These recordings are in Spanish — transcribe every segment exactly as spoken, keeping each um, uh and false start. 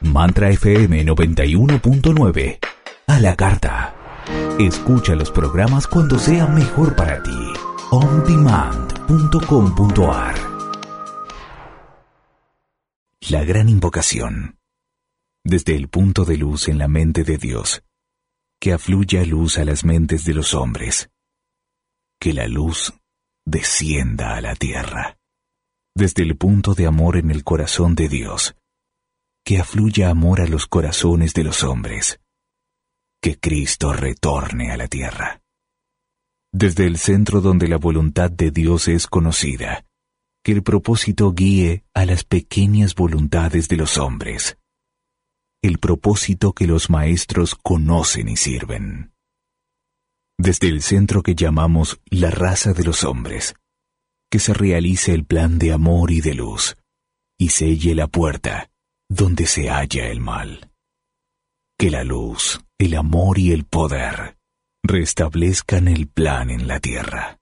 Mantra F M noventa y uno punto nueve. A la carta. Escucha los programas cuando sea mejor para ti. on demand punto com punto a r. La gran invocación. Desde el punto de luz en la mente de Dios, que afluya luz a las mentes de los hombres. Que la luz descienda a la tierra. Desde el punto de amor en el corazón de Dios, que afluya amor a los corazones de los hombres. Que Cristo retorne a la tierra. Desde el centro donde la voluntad de Dios es conocida, que el propósito guíe a las pequeñas voluntades de los hombres. El propósito que los maestros conocen y sirven. Desde el centro que llamamos la raza de los hombres, que se realice el plan de amor y de luz, y selle la puerta donde se halla el mal. Que la luz, el amor y el poder restablezcan el plan en la tierra.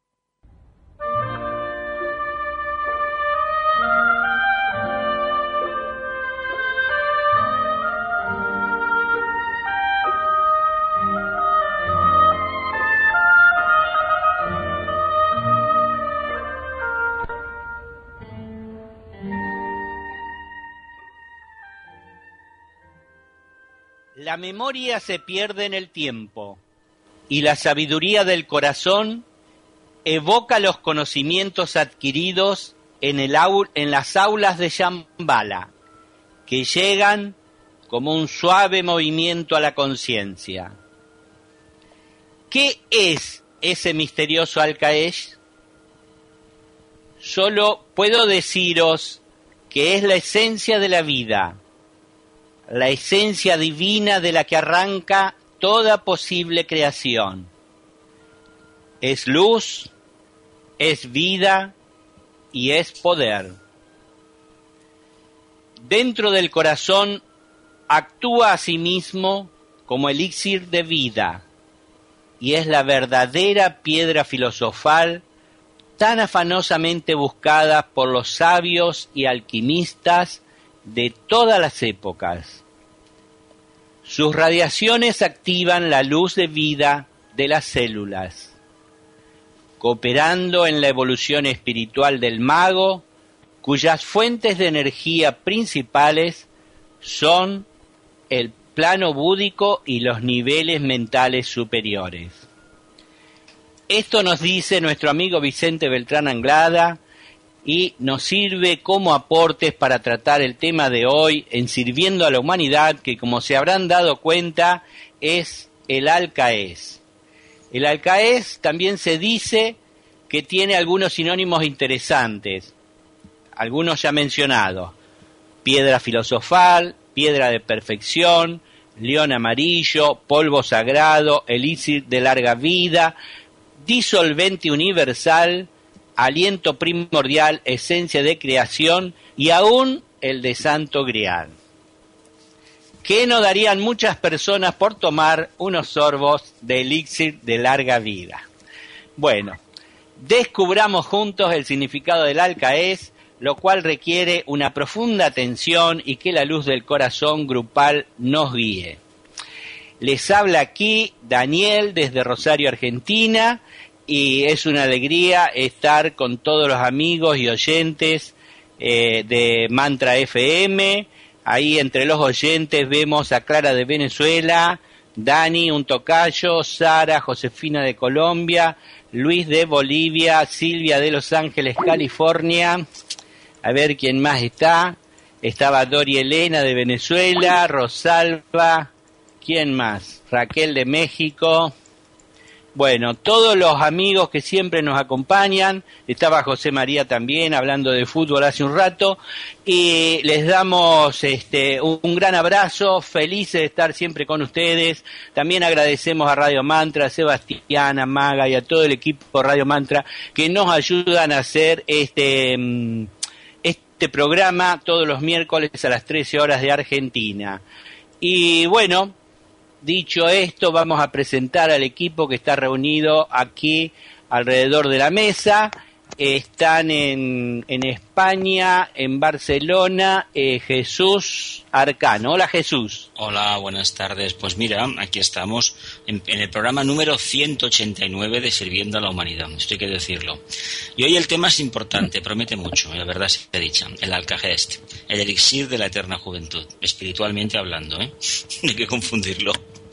La memoria se pierde en el tiempo y la sabiduría del corazón evoca los conocimientos adquiridos en, el aul, en las aulas de Shambhala, que llegan como un suave movimiento a la conciencia. ¿Qué es ese misterioso Al-Kaesh? Solo puedo deciros que es la esencia de la vida, la esencia divina de la que arranca toda posible creación. Es luz, es vida y es poder. Dentro del corazón actúa a sí mismo como elixir de vida y es la verdadera piedra filosofal tan afanosamente buscada por los sabios y alquimistas de todas las épocas. Sus radiaciones activan la luz de vida de las células, cooperando en la evolución espiritual del mago, cuyas fuentes de energía principales son el plano búdico y los niveles mentales superiores. Esto nos dice nuestro amigo Vicente Beltrán Anglada, y nos sirve como aportes para tratar el tema de hoy en Sirviendo a la Humanidad, que como se habrán dado cuenta es el Al-Kaesh. El Al-Kaesh también se dice que tiene algunos sinónimos interesantes, algunos ya mencionados: piedra filosofal, piedra de perfección, león amarillo, polvo sagrado, elixir de larga vida, disolvente universal, aliento primordial, esencia de creación y aún el de Santo Grial. ¿Qué no darían muchas personas por tomar unos sorbos de elixir de larga vida? Bueno, descubramos juntos el significado del Al-Kaesh, lo cual requiere una profunda atención y que la luz del corazón grupal nos guíe. Les habla aquí Daniel desde Rosario, Argentina, y es una alegría estar con todos los amigos y oyentes eh, de Mantra F M. Ahí entre los oyentes vemos a Clara de Venezuela, Dani, un tocayo, Sara, Josefina de Colombia, Luis de Bolivia, Silvia de Los Ángeles, California. A ver quién más está. Estaba Dori Elena de Venezuela, Rosalba, ¿quién más? Raquel de México. Bueno, todos los amigos que siempre nos acompañan, estaba José María también hablando de fútbol hace un rato, y les damos este un, un gran abrazo, felices de estar siempre con ustedes. También agradecemos a Radio Mantra, a Sebastián, a Maga y a todo el equipo de Radio Mantra que nos ayudan a hacer este, este programa todos los miércoles a las trece horas de Argentina. Y bueno, dicho esto, vamos a presentar al equipo que está reunido aquí alrededor de la mesa. están en, en España, en Barcelona, eh, Jesús Arcano. Hola, Jesús. Hola, buenas tardes. Pues mira, aquí estamos en, en el programa número ciento ochenta y nueve de Sirviendo a la Humanidad, esto hay que decirlo. Y hoy el tema es importante, promete mucho, la verdad se ha dicho, el Alcagest, el elixir de la eterna juventud, espiritualmente hablando, ¿eh? No hay que confundirlo.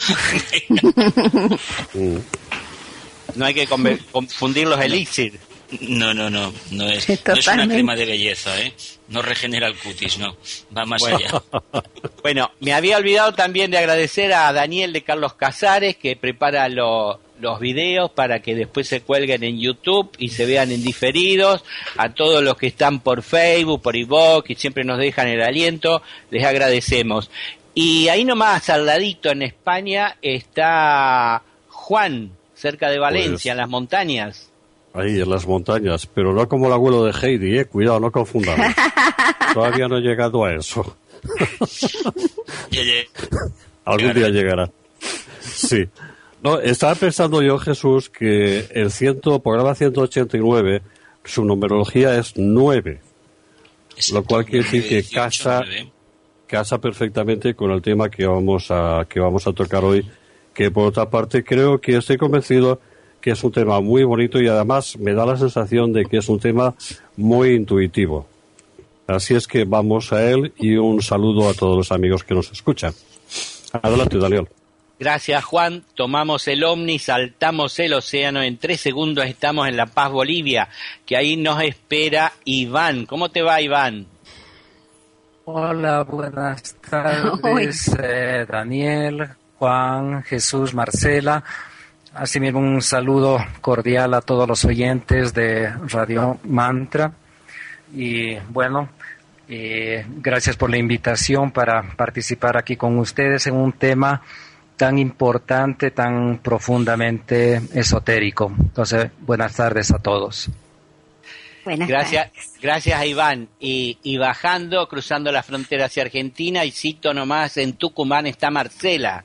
No hay que con- confundir los elixir. No, no, no, no es, no es una crema de belleza, ¿eh? No regenera el cutis, no, va más Bueno. allá. Bueno, me había olvidado también de agradecer a Daniel de Carlos Casares, que prepara lo- los videos para que después se cuelguen en YouTube y se vean en diferidos. A todos los que están por Facebook, por iVoox, y siempre nos dejan el aliento, les agradecemos. Y ahí nomás, al ladito en España, está Juan, cerca de Valencia, Pues, en las montañas. Ahí, en las montañas, pero no como el abuelo de Heidi, eh, cuidado, no confundamos. Todavía no he llegado a eso. Ya, ya. Algún día llegará. Sí. No, estaba pensando yo, Jesús, que el ciento, programa ciento ochenta y nueve, su numerología es nueve, lo cual quiere decir que dieciocho, casa, nueve. casa perfectamente con el tema que vamos a, que vamos a tocar hoy, que por otra parte creo que estoy convencido que es un tema muy bonito y además me da la sensación de que es un tema muy intuitivo. Así es que vamos a él y un saludo a todos los amigos que nos escuchan. Adelante, Daniel. Gracias, Juan. Tomamos el Omni, saltamos el océano. En tres segundos estamos en La Paz, Bolivia, que ahí nos espera Iván. ¿Cómo te va, Iván? Hola, buenas tardes, eh, Daniel, Juan, Jesús, Marcela. Asimismo, un saludo cordial a todos los oyentes de Radio Mantra. Y bueno, eh, gracias por la invitación para participar aquí con ustedes en un tema tan importante, tan profundamente esotérico. Entonces, buenas tardes a todos. Buenas Gracias, tardes. gracias, Iván. Y, y bajando, cruzando la frontera hacia Argentina, y cito nomás, en Tucumán está Marcela.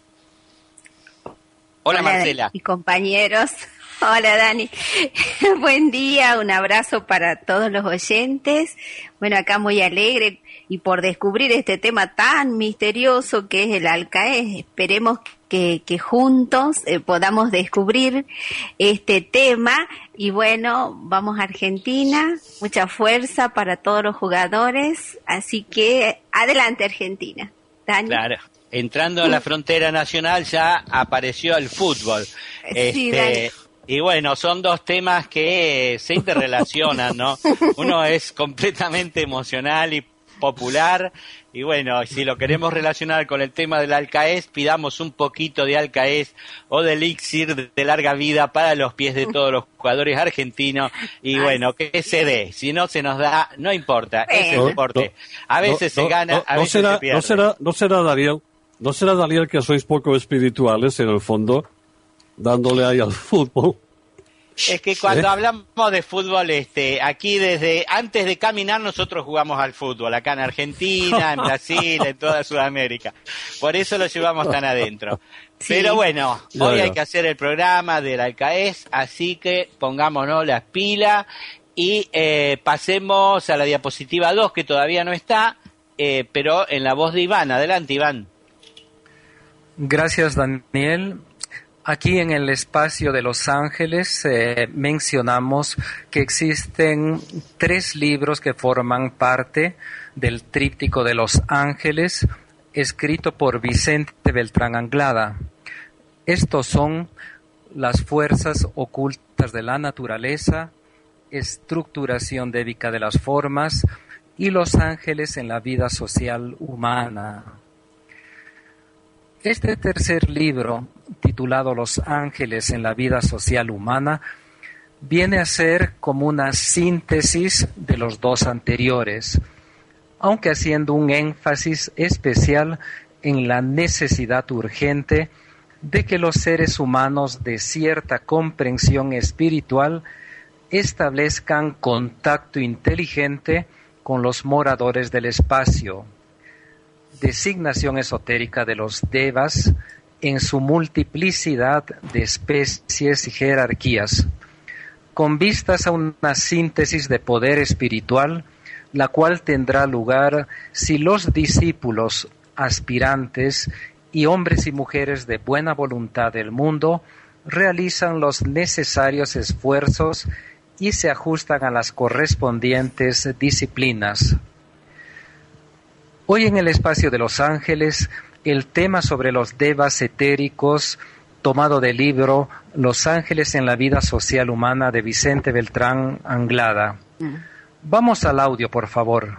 Hola, Marcela. Y compañeros. Hola, Dani. Buen día, un abrazo para todos los oyentes. Bueno, acá muy alegre y por descubrir este tema tan misterioso que es el Alcaes. Esperemos que, que juntos eh, podamos descubrir este tema. Y bueno, vamos a Argentina. Mucha fuerza para todos los jugadores. Así que adelante, Argentina. Dani. Claro. Entrando a la frontera nacional ya apareció el fútbol. Sí, Este, Dani. y bueno, son dos temas que se interrelacionan, ¿no? Uno es completamente emocional y popular, y bueno, si lo queremos relacionar con el tema del Alcaes, pidamos un poquito de Alcaes o de elixir de larga vida para los pies de todos los jugadores argentinos, y bueno, que se dé. Si no se nos da, no importa, es el No, deporte. no, A veces no, se gana, no, a no veces será, se pierde. No será, no será Daniel, no será Daniel que sois poco espirituales en el fondo, dándole ahí al fútbol. Es que cuando ¿Eh? hablamos de fútbol, este, aquí desde antes de caminar nosotros jugamos al fútbol, acá en Argentina, en Brasil, en toda Sudamérica. Por eso lo llevamos tan adentro. Sí. Pero bueno, Ya, hoy ya. hay que hacer el programa del Alcaes, así que pongámonos las pilas y eh, pasemos a la diapositiva dos, que todavía no está, eh, pero en la voz de Iván. Adelante, Iván. Gracias, Daniel. Aquí en el espacio de Los Ángeles eh, mencionamos que existen tres libros que forman parte del Tríptico de Los Ángeles, escrito por Vicente Beltrán Anglada. Estos son Las fuerzas ocultas de la naturaleza, Estructuración débica de las formas y Los ángeles en la vida social humana. Este tercer libro, titulado Los ángeles en la vida social humana, viene a ser como una síntesis de los dos anteriores, aunque haciendo un énfasis especial en la necesidad urgente de que los seres humanos de cierta comprensión espiritual establezcan contacto inteligente con los moradores del espacio, designación esotérica de los devas en su multiplicidad de especies y jerarquías, con vistas a una síntesis de poder espiritual, la cual tendrá lugar si los discípulos aspirantes y hombres y mujeres de buena voluntad del mundo realizan los necesarios esfuerzos y se ajustan a las correspondientes disciplinas. Hoy en el espacio de los ángeles, el tema sobre los devas etéricos, tomado del libro Los ángeles en la vida social humana de Vicente Beltrán Anglada. Mm. Vamos al audio, por favor.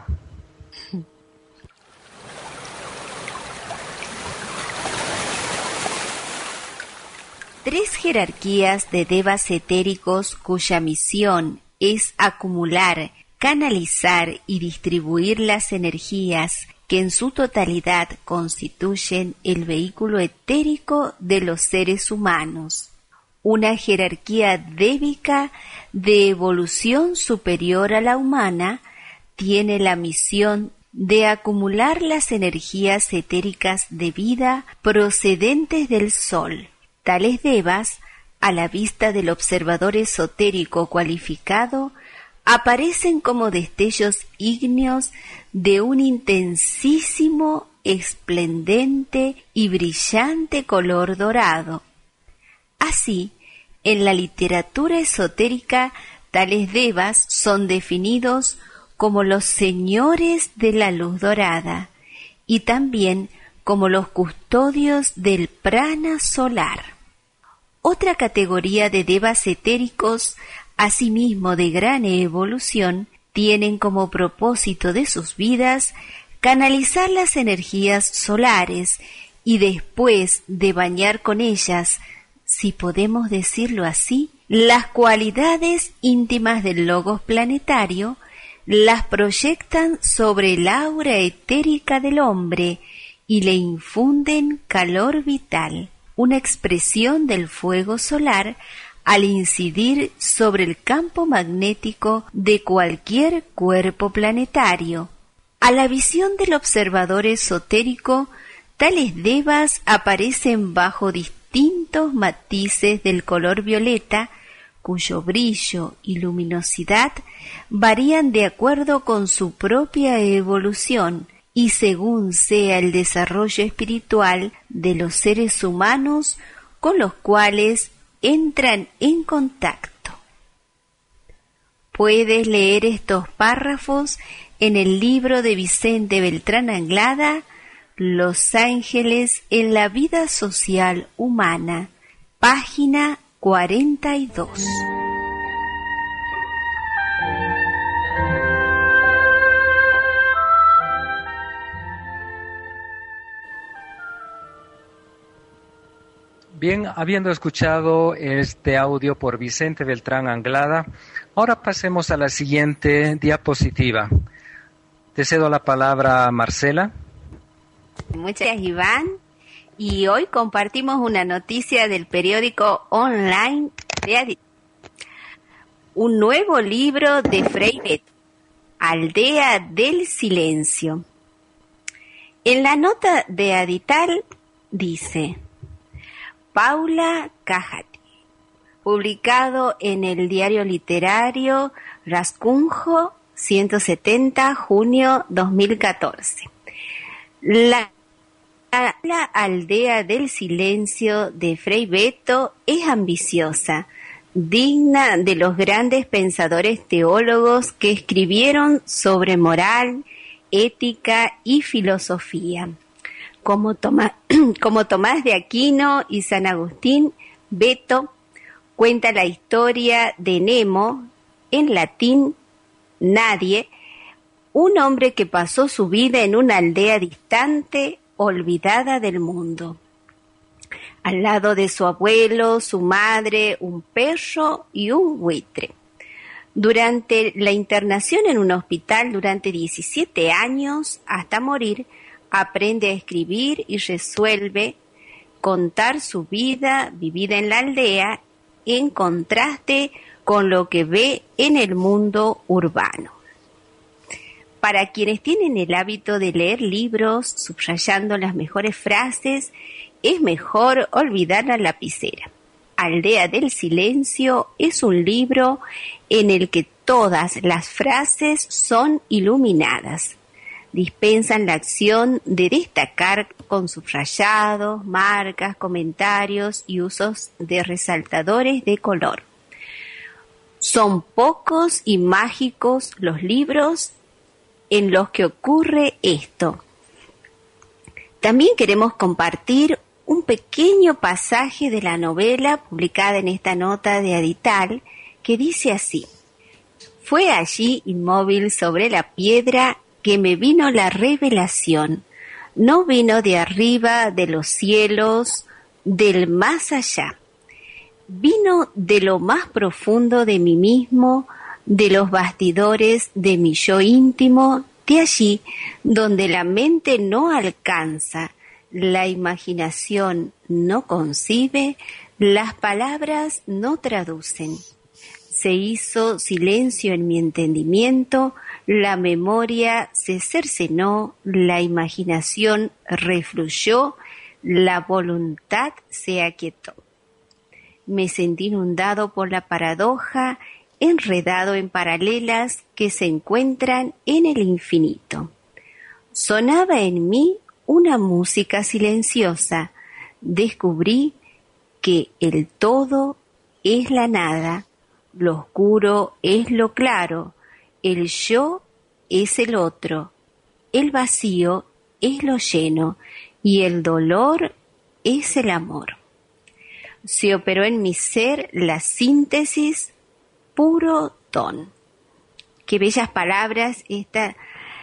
Tres jerarquías de devas etéricos cuya misión es acumular, canalizar y distribuir las energías que en su totalidad constituyen el vehículo etérico de los seres humanos. Una jerarquía débica de evolución superior a la humana tiene la misión de acumular las energías etéricas de vida procedentes del Sol. Tales devas, a la vista del observador esotérico cualificado, aparecen como destellos ígneos de un intensísimo, esplendente y brillante color dorado. Así, en la literatura esotérica, tales devas son definidos como los señores de la luz dorada y también como los custodios del prana solar. Otra categoría de devas etéricos, asimismo de gran evolución, tienen como propósito de sus vidas canalizar las energías solares y después de bañar con ellas, si podemos decirlo así, las cualidades íntimas del logos planetario, las proyectan sobre el aura etérica del hombre y le infunden calor vital, una expresión del fuego solar al incidir sobre el campo magnético de cualquier cuerpo planetario. A la visión del observador esotérico, tales devas aparecen bajo distintos matices del color violeta, cuyo brillo y luminosidad varían de acuerdo con su propia evolución y según sea el desarrollo espiritual de los seres humanos con los cuales entran en contacto. Puedes leer estos párrafos en el libro de Vicente Beltrán Anglada, Los ángeles en la vida social humana, página cuarenta y dos. Bien, habiendo escuchado este audio por Vicente Beltrán Anglada, ahora pasemos a la siguiente diapositiva. Te cedo la palabra a Marcela. Muchas gracias, Iván. Y hoy compartimos una noticia del periódico online de Adital. Un nuevo libro de Frei Betto, Aldea del Silencio. En la nota de Adital dice: Paula Cajati, publicado en el diario literario Rascunjo, ciento setenta, junio dos mil catorce. La, la Aldea del Silencio de Frei Betto es ambiciosa, digna de los grandes pensadores teólogos que escribieron sobre moral, ética y filosofía. Como Tomás, como Tomás de Aquino y San Agustín, Betto cuenta la historia de Nemo, en latín nadie, un hombre que pasó su vida en una aldea distante, olvidada del mundo. Al lado de su abuelo, su madre, un perro y un buitre. Durante la internación en un hospital durante diecisiete años, hasta morir, aprende a escribir y resuelve contar su vida vivida en la aldea en contraste con lo que ve en el mundo urbano. Para quienes tienen el hábito de leer libros subrayando las mejores frases, es mejor olvidar la lapicera. Aldea del Silencio es un libro en el que todas las frases son iluminadas. Dispensan la acción de destacar con subrayados, marcas, comentarios y usos de resaltadores de color. Son pocos y mágicos los libros en los que ocurre esto. También queremos compartir un pequeño pasaje de la novela publicada en esta nota de Adital que dice así: fue allí inmóvil sobre la piedra que me vino la revelación. No vino de arriba de los cielos, del más allá. Vino de lo más profundo de mí mismo, de los bastidores de mi yo íntimo, de allí donde la mente no alcanza, la imaginación no concibe, las palabras no traducen. Se hizo silencio en mi entendimiento, la memoria se cercenó, la imaginación refluyó, la voluntad se aquietó. Me sentí inundado por la paradoja, enredado en paralelas que se encuentran en el infinito. Sonaba en mí una música silenciosa. Descubrí que el todo es la nada, lo oscuro es lo claro, el yo es el otro, el vacío es lo lleno y el dolor es el amor. Se operó en mi ser la síntesis puro don. Qué bellas palabras esta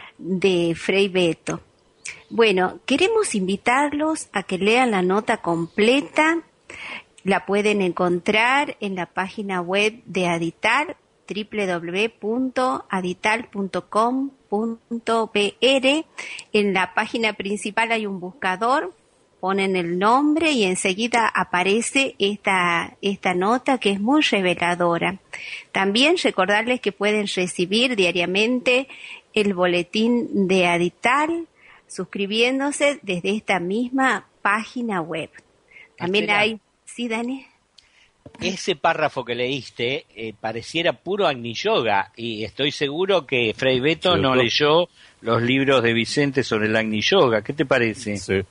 de Frei Betto. Bueno, queremos invitarlos a que lean la nota completa. La pueden encontrar en la página web de Adital, doble u doble u doble u punto adital punto com punto b r. En la página principal hay un buscador, ponen el nombre y enseguida aparece esta, esta nota que es muy reveladora. También recordarles que pueden recibir diariamente el boletín de Adital suscribiéndose desde esta misma página web. También Estela, hay... ¿Sí, Dani? Ese párrafo que leíste eh, pareciera puro Agni Yoga y estoy seguro que Frei Betto no leyó los libros de Vicente sobre el Agni Yoga. ¿Qué te parece? Sí.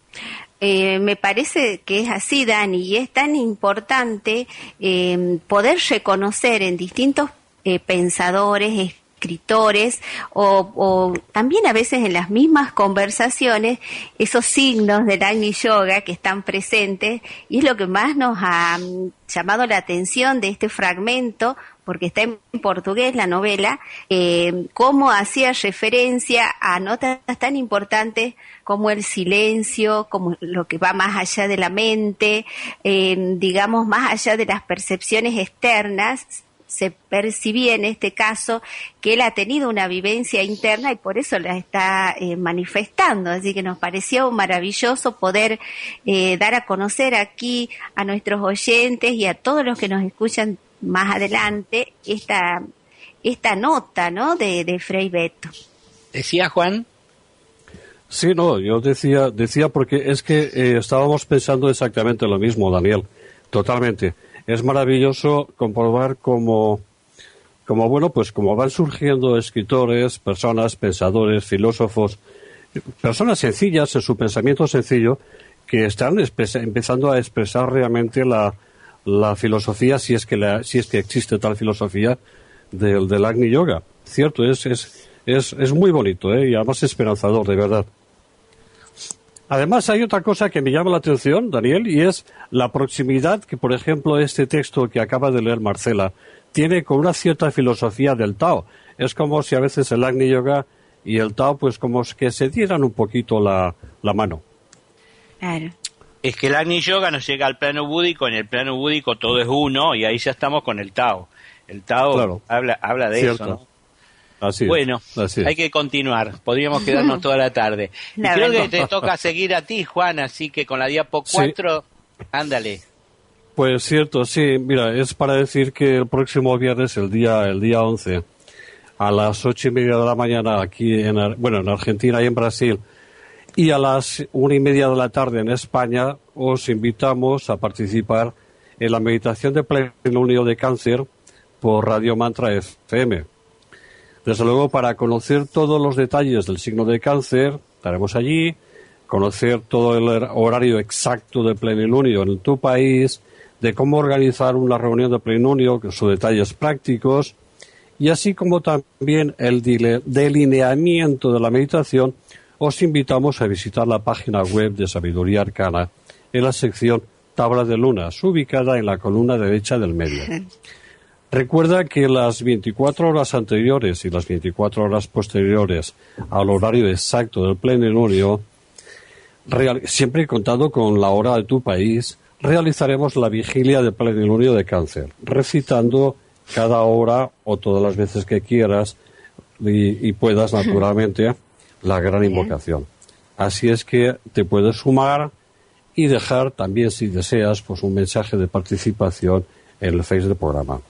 Eh, me parece que es así, Dani, y es tan importante eh, poder reconocer en distintos eh, pensadores, escritores o, o también a veces en las mismas conversaciones esos signos del Agni Yoga que están presentes, y es lo que más nos ha llamado la atención de este fragmento, porque está en portugués la novela, eh, cómo hacía referencia a notas tan importantes como el silencio, como lo que va más allá de la mente, eh, digamos más allá de las percepciones externas. Se percibía en este caso que él ha tenido una vivencia interna y por eso la está eh, manifestando, así que nos pareció maravilloso poder eh, dar a conocer aquí a nuestros oyentes y a todos los que nos escuchan más adelante esta esta nota, ¿no?, de, de Frei Betto. ¿Decía Juan? Sí, no, yo decía decía porque es que eh, estábamos pensando exactamente lo mismo, Daniel, totalmente. Es maravilloso comprobar cómo, como bueno, pues como van surgiendo escritores, personas, pensadores, filósofos, personas sencillas en su pensamiento sencillo, que están empezando a expresar realmente la, la filosofía, si es que la, si es que existe tal filosofía del, del Agni Yoga. Cierto, es, es, es, es muy bonito, ¿eh? Y además esperanzador, de verdad. Además, hay otra cosa que me llama la atención, Daniel, y es la proximidad que, por ejemplo, este texto que acaba de leer Marcela tiene con una cierta filosofía del Tao. Es como si a veces el Agni Yoga y el Tao, pues como que se dieran un poquito la, la mano. Claro. Es que el Agni Yoga nos llega al plano búdico, en el plano búdico todo es uno y ahí ya estamos con el Tao. El Tao claro. habla, habla de Cierto. eso, ¿no? Así bueno, así hay que continuar, podríamos quedarnos toda la tarde. Y creo que te toca seguir a ti, Juan, así que con la diapo cuatro, sí. Ándale. Pues cierto, sí, mira, es para decir que el próximo viernes, el día el día once, a las ocho y media de la mañana, aquí en, bueno, en Argentina y en Brasil, y a las una y media de la tarde en España, os invitamos a participar en la meditación de plenilunio de Cáncer por Radio Mantra F M. Desde luego, para conocer todos los detalles del signo de Cáncer, estaremos allí, conocer todo el horario exacto de plenilunio en tu país, de cómo organizar una reunión de plenilunio, con sus detalles prácticos, y así como también el delineamiento de la meditación, os invitamos a visitar la página web de Sabiduría Arcana en la sección Tabla de Lunas, ubicada en la columna derecha del medio. Recuerda que las veinticuatro horas anteriores y las veinticuatro horas posteriores al horario exacto del plenilunio, real, siempre contando con la hora de tu país, realizaremos la vigilia de plenilunio de Cáncer, recitando cada hora o todas las veces que quieras y, y puedas, naturalmente, la gran invocación. Así es que te puedes sumar y dejar también, si deseas, pues un mensaje de participación en el Face del programa.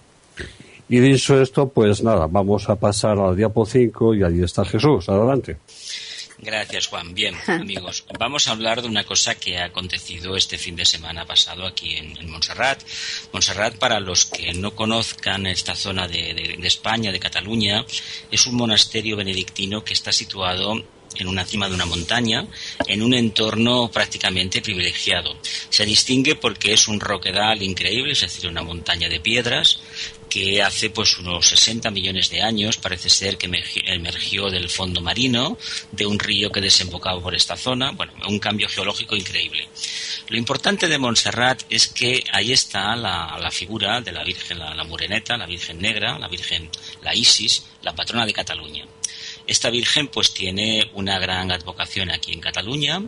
Y dicho esto, pues nada, vamos a pasar a la diapo cinco y allí está Jesús. Adelante. Gracias, Juan. Bien, amigos, vamos a hablar de una cosa que ha acontecido este fin de semana pasado aquí en, en Montserrat. Montserrat, para los que no conozcan esta zona de, de, de España, de Cataluña, es un monasterio benedictino que está situado en una cima de una montaña, en un entorno prácticamente privilegiado. Se distingue porque es un roquedal increíble, es decir, una montaña de piedras, que hace pues unos sesenta millones de años parece ser que emergió del fondo marino de un río que desembocaba por esta zona. Bueno, un cambio geológico increíble. Lo importante de Montserrat es que ahí está la, la figura de la Virgen, la, la Moreneta, la Virgen Negra, la Virgen, la Isis, la patrona de Cataluña. Esta Virgen pues tiene una gran advocación aquí en Cataluña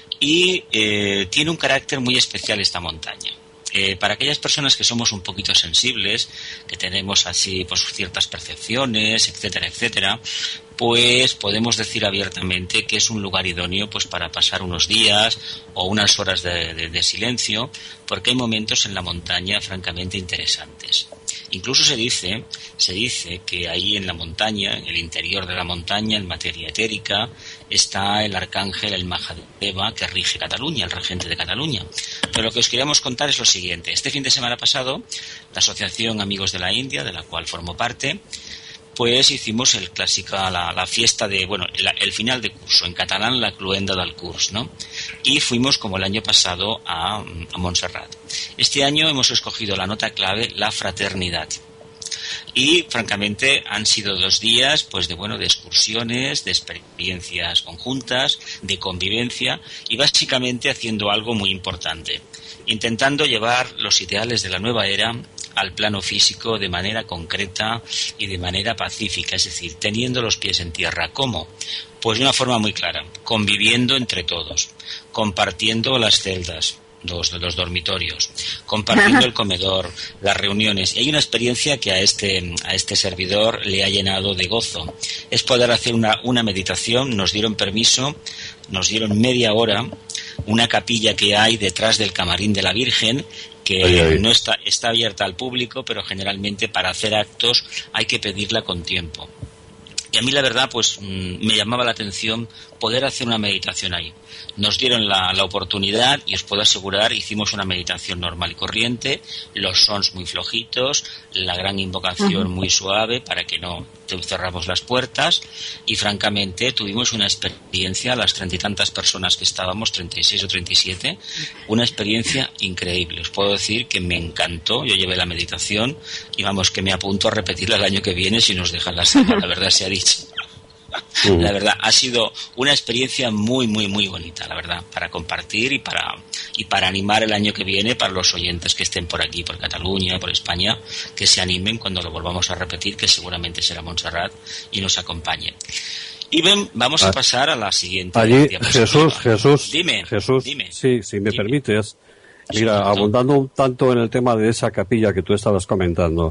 y eh, tiene un carácter muy especial esta montaña. Eh, para aquellas personas que somos un poquito sensibles, que tenemos así pues ciertas percepciones, etcétera, etcétera, pues podemos decir abiertamente que es un lugar idóneo pues para pasar unos días o unas horas de, de, de silencio, porque hay momentos en la montaña francamente interesantes. Incluso se dice, se dice que ahí en la montaña, en el interior de la montaña, en materia etérica, está el arcángel, el Mahadeva, que rige Cataluña, el regente de Cataluña. Pero lo que os queríamos contar es lo siguiente. Este fin de semana pasado, la Asociación Amigos de la India, de la cual formo parte, pues hicimos el clásica, la, la fiesta de, bueno, el, el final de curso, en catalán la cluenda del curs, ¿no? Y fuimos como el año pasado a, a Montserrat. Este año hemos escogido la nota clave, la fraternidad. Y francamente han sido dos días pues de bueno de excursiones, de experiencias conjuntas, de convivencia y básicamente haciendo algo muy importante, intentando llevar los ideales de la nueva era al plano físico de manera concreta y de manera pacífica, es decir, teniendo los pies en tierra. ¿Cómo? Pues de una forma muy clara, conviviendo entre todos, compartiendo las celdas, los de los dormitorios, compartiendo el comedor, las reuniones. Y hay una experiencia que a este a este servidor le ha llenado de gozo. Es poder hacer una, una meditación. Nos dieron permiso, nos dieron media hora, una capilla que hay detrás del camarín de la Virgen, que ay, ay. no está, está abierta al público, pero generalmente para hacer actos hay que pedirla con tiempo. Y a mí la verdad pues me llamaba la atención poder hacer una meditación ahí. Nos dieron la, la oportunidad y os puedo asegurar, hicimos una meditación normal y corriente, los sons muy flojitos, la gran invocación uh-huh. muy suave para que no cerramos las puertas y francamente tuvimos una experiencia, las treinta y tantas personas que estábamos, treinta y seis o treinta y siete, una experiencia increíble. Os puedo decir que me encantó, yo llevé la meditación y vamos que me apunto a repetirla el año que viene si nos dejan la sala, la verdad se ha dicho. Uh-huh. La verdad ha sido una experiencia muy muy muy bonita, la verdad, para compartir y para y para animar el año que viene para los oyentes que estén por aquí, por Cataluña, por España, que se animen cuando lo volvamos a repetir, que seguramente será Montserrat y nos acompañe. Y ven, vamos a pasar a la siguiente. Allí, Jesús, Jesús, dime, Jesús, dime, sí, si me dime. permites, mira, abundando un tanto en el tema de esa capilla que tú estabas comentando.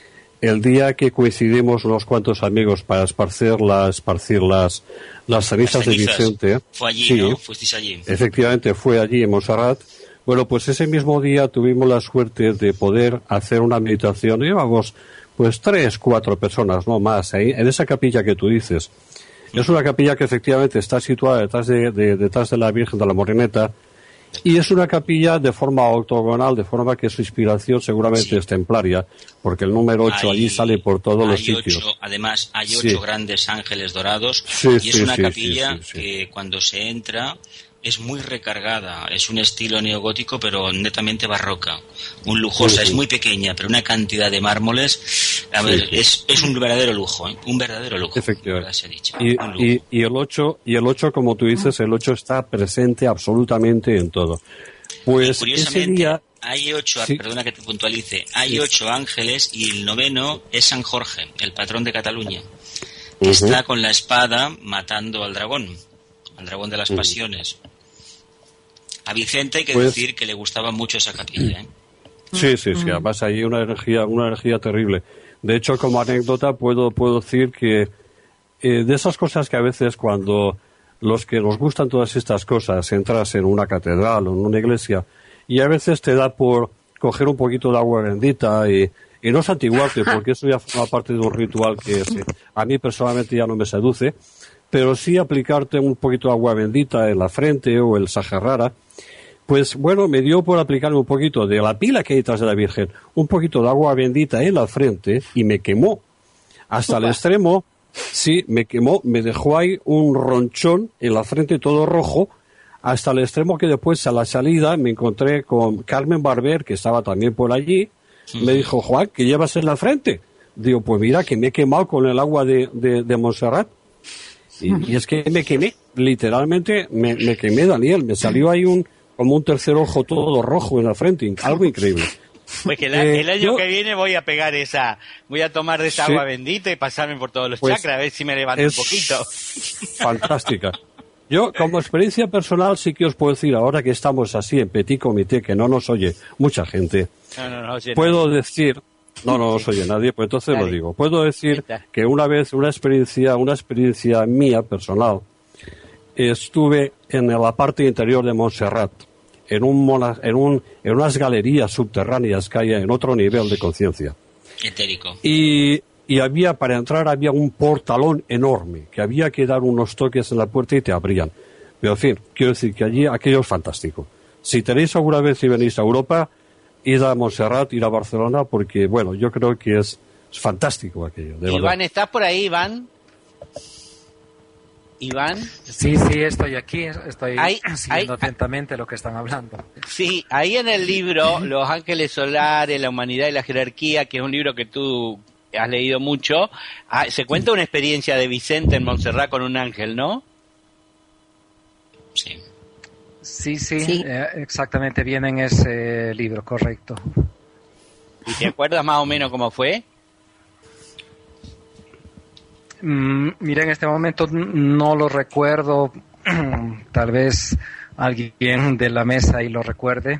El día que coincidimos unos cuantos amigos para esparcir las, esparcir las, las cenizas, las cenizas de Vicente. Fue allí, sí, ¿no? Fuisteis allí. Efectivamente, fue allí en Montserrat. Bueno, pues ese mismo día tuvimos la suerte de poder hacer una meditación. Llevamos, pues, tres, cuatro personas, no más, ahí, en esa capilla que tú dices. Es una capilla que efectivamente está situada detrás de, de, detrás de la Virgen de la Moreneta Y es una capilla de forma octogonal, de forma que su inspiración seguramente sí. es templaria, porque el número ocho hay, allí sale por todos los sitios. Ocho, además, hay ocho sí. grandes ángeles dorados sí, y sí, es una sí, capilla sí, sí, sí. que cuando se entra es muy recargada, es un estilo neogótico pero netamente barroca, un lujosa, sí, sí. es muy pequeña, pero una cantidad de mármoles, a ver, sí, sí. es es un verdadero lujo, ¿eh? un verdadero lujo. Efectivamente. Se ha dicho, y, y, y el ocho, y el ocho, como tú dices, el ocho está presente absolutamente en todo. Pues y curiosamente, ese día hay ocho, sí. perdona que te puntualice, hay sí. ocho ángeles y el noveno es San Jorge, el patrón de Cataluña, que uh-huh. está con la espada matando al dragón, al dragón de las uh-huh. pasiones. A Vicente hay que pues, decir que le gustaba mucho esa capilla, ¿eh? Sí, sí, sí, además hay una energía, una energía terrible. De hecho, como anécdota puedo, puedo decir que eh, de esas cosas que a veces cuando los que nos gustan todas estas cosas, entras en una catedral o en una iglesia y a veces te da por coger un poquito de agua bendita y, y no santiguarte, porque eso ya forma parte de un ritual que sí, a mí personalmente ya no me seduce, pero sí aplicarte un poquito de agua bendita en la frente o el sajarrara. Pues bueno, me dio por aplicarme un poquito de la pila que hay detrás de la Virgen, un poquito de agua bendita en la frente y me quemó hasta el extremo. Sí, me quemó, me dejó ahí un ronchón en la frente todo rojo, hasta el extremo que después a la salida me encontré con Carmen Barber, que estaba también por allí. Sí. Me dijo, Juan, ¿qué llevas en la frente? Digo, pues mira, que me he quemado con el agua de, de, de Montserrat. Y, y es que me quemé, literalmente me, me quemé, Daniel, me salió ahí un como un tercer ojo todo rojo en la frente, algo increíble. Pues que la, eh, el año yo, que viene voy a pegar esa, voy a tomar de esa sí, agua bendita y pasarme por todos los pues chakras, a ver si me levanto un poquito. Fantástica. Yo, como experiencia personal, sí que os puedo decir, ahora que estamos así en petit comité, que no nos oye mucha gente, no, no, no oye puedo nadie. decir, no, no nos oye nadie, pues entonces Dale. lo digo, puedo decir que una vez, una experiencia, una experiencia mía personal, estuve en la parte interior de Montserrat, en un mona, en un en unas galerías subterráneas que hay en otro nivel de conciencia. Etérico. Y, y había, para entrar había un portalón enorme, que había que dar unos toques en la puerta y te abrían. Pero en fin, quiero decir que allí aquello es fantástico. Si tenéis alguna vez, si venís a Europa, id a Montserrat, id a Barcelona, porque bueno, yo creo que es, es fantástico aquello. De Iván, verdad. ¿estás por ahí, Iván? Iván. Sí, sí, estoy aquí, estoy hay, siguiendo hay, atentamente lo que están hablando. Sí, ahí en el libro, Los Ángeles Solares, la Humanidad y la Jerarquía, que es un libro que tú has leído mucho, se cuenta una experiencia de Vicente en Montserrat con un ángel, ¿no? Sí. Sí, sí, sí. Eh, exactamente, viene en ese libro, correcto. ¿Y te acuerdas más o menos cómo fue? Mm, mira, en este momento no lo recuerdo, tal vez alguien de la mesa ahí lo recuerde.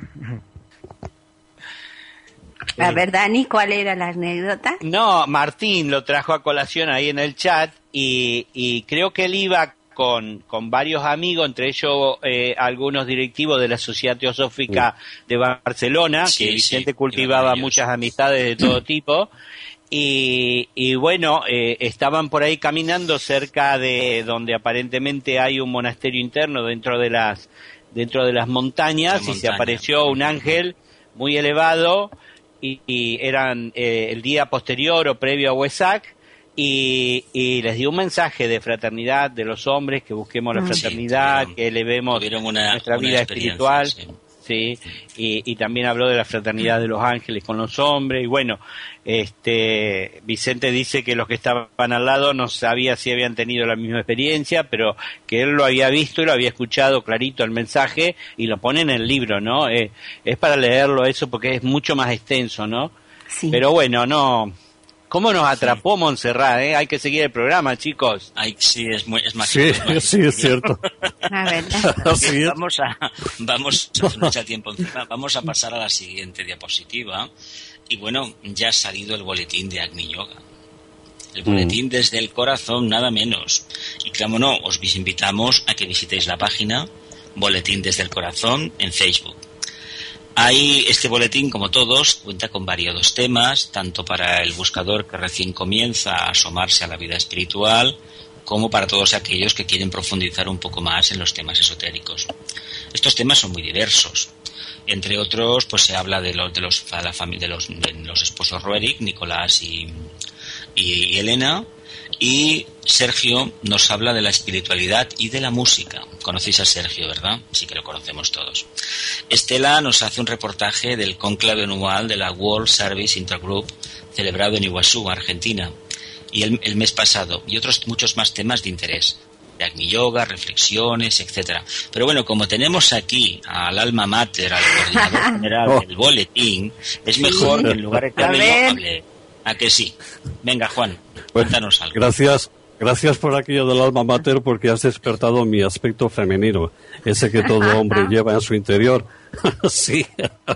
A ver, Dani, ¿cuál era la anécdota? No, Martín lo trajo a colación ahí en el chat y, y creo que él iba con, con varios amigos, entre ellos eh, algunos directivos de la Sociedad Teosófica sí. de Barcelona, sí, que Vicente sí, cultivaba muchas amistades de todo tipo. Y, y bueno, eh, estaban por ahí caminando cerca de donde aparentemente hay un monasterio interno dentro de las dentro de las montañas, montaña. Y se apareció un ángel muy elevado y, y eran eh, el día posterior o previo a Huesac y, y les dio un mensaje de fraternidad de los hombres, que busquemos la fraternidad, sí, tuvieron, que elevemos una, nuestra vida espiritual. Sí. Sí, y, y también habló de la fraternidad de los ángeles con los hombres, y bueno, este Vicente dice que los que estaban al lado no sabía si habían tenido la misma experiencia, pero que él lo había visto y lo había escuchado clarito el mensaje, y lo pone en el libro, ¿no? Eh, es para leerlo eso porque es mucho más extenso, ¿no? Sí. Pero bueno, no... ¿Cómo nos atrapó Montserrat, eh? Hay que seguir el programa, chicos. Ay, sí, es, muy, es mágico. Sí, es mágico. Sí, es cierto. A ver, sí. Vamos a, vamos, no echa tiempo encima, vamos a pasar a la siguiente diapositiva. Y bueno, ya ha salido el boletín de Agni Yoga. El boletín mm. desde el corazón, nada menos. Y como no, os invitamos a que visitéis la página Boletín desde el Corazón en Facebook. Ahí este boletín, como todos, cuenta con variados temas, tanto para el buscador que recién comienza a asomarse a la vida espiritual, como para todos aquellos que quieren profundizar un poco más en los temas esotéricos. Estos temas son muy diversos. Entre otros, pues se habla de los de los de la familia de los de los esposos Roerich, Nicolás y, y Elena, y Sergio nos habla de la espiritualidad y de la música. Conocéis a Sergio, ¿verdad? Sí que lo conocemos todos. Estela nos hace un reportaje del cónclave anual de la World Service Intergroup celebrado en Iguazú, Argentina, y el, el mes pasado, y otros muchos más temas de interés. De Agni Yoga, reflexiones, etcétera. Pero bueno, como tenemos aquí al alma mater, al coordinador general oh. del boletín, es mejor que en lugar de que hable yo, hable. ¿A que sí? Venga, Juan, cuéntanos algo. Gracias, gracias por aquello del alma mater, porque has despertado mi aspecto femenino, ese que todo hombre lleva en su interior. Sí.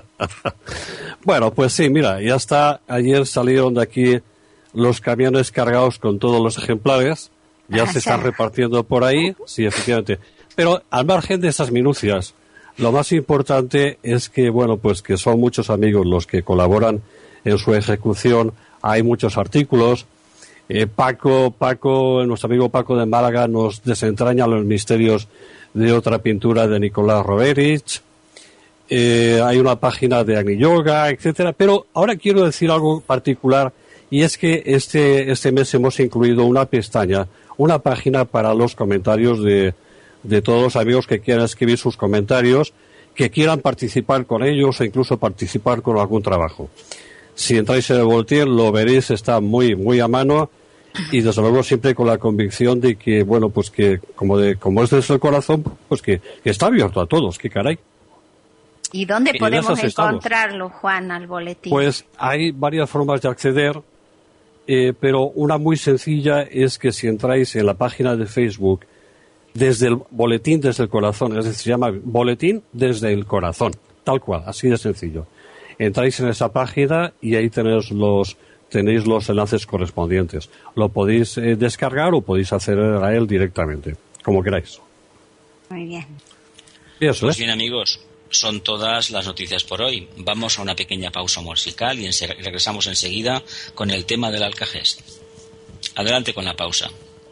Bueno, pues sí, mira, ya está. Ayer salieron de aquí los camiones cargados con todos los ejemplares. Ya se están repartiendo por ahí, sí, efectivamente. Pero al margen de esas minucias, lo más importante es que, bueno, pues que son muchos amigos los que colaboran en su ejecución. Hay muchos artículos. Eh, Paco, Paco, nuestro amigo Paco de Málaga nos desentraña los misterios de otra pintura de Nicolás Roerich. Eh, hay una página de Agni Yoga, etcétera. Pero ahora quiero decir algo particular, y es que este, este mes hemos incluido una pestaña, una página para los comentarios de, de todos los amigos que quieran escribir sus comentarios, que quieran participar con ellos o incluso participar con algún trabajo. Si entráis en el boletín lo veréis, está muy, muy a mano, y desde luego siempre con la convicción de que, bueno, pues que como de, como es desde el corazón, pues que, que está abierto a todos, qué caray. ¿Y dónde Y podemos en esas encontrarlo, Juan, al boletín? Pues hay varias formas de acceder. Eh, pero una muy sencilla es que si entráis en la página de Facebook desde el boletín desde el corazón, es decir, se llama boletín desde el corazón, tal cual, así de sencillo. Entráis en esa página y ahí tenéis los tenéis los enlaces correspondientes. Lo podéis eh, descargar o podéis acceder a él directamente, como queráis. Muy bien. Y eso, Pues ¿eh? bien, amigos, son todas las noticias por hoy. Vamos a una pequeña pausa musical y ense- regresamos enseguida con el tema del Alcagest. Adelante con la pausa.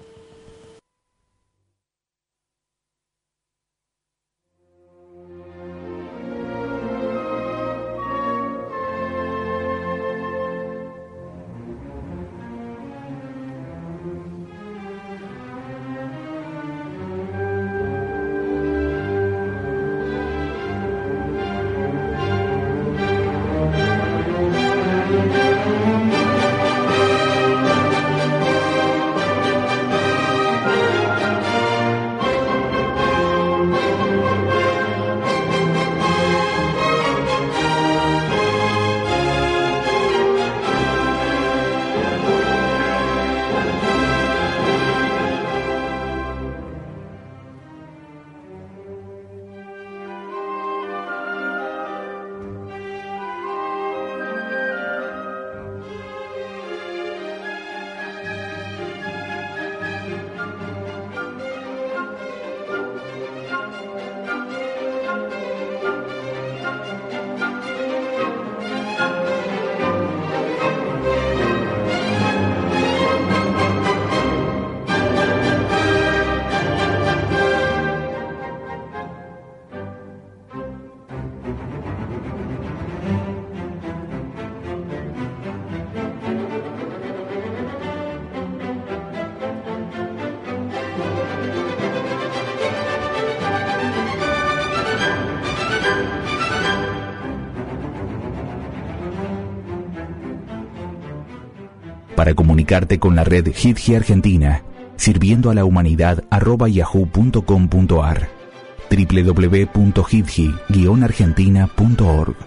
Para comunicarte con la red Hidji Argentina, sirviendo a la humanidad arroba yahoo punto com punto ar, doble u doble u doble u punto hidji guion argentina punto org.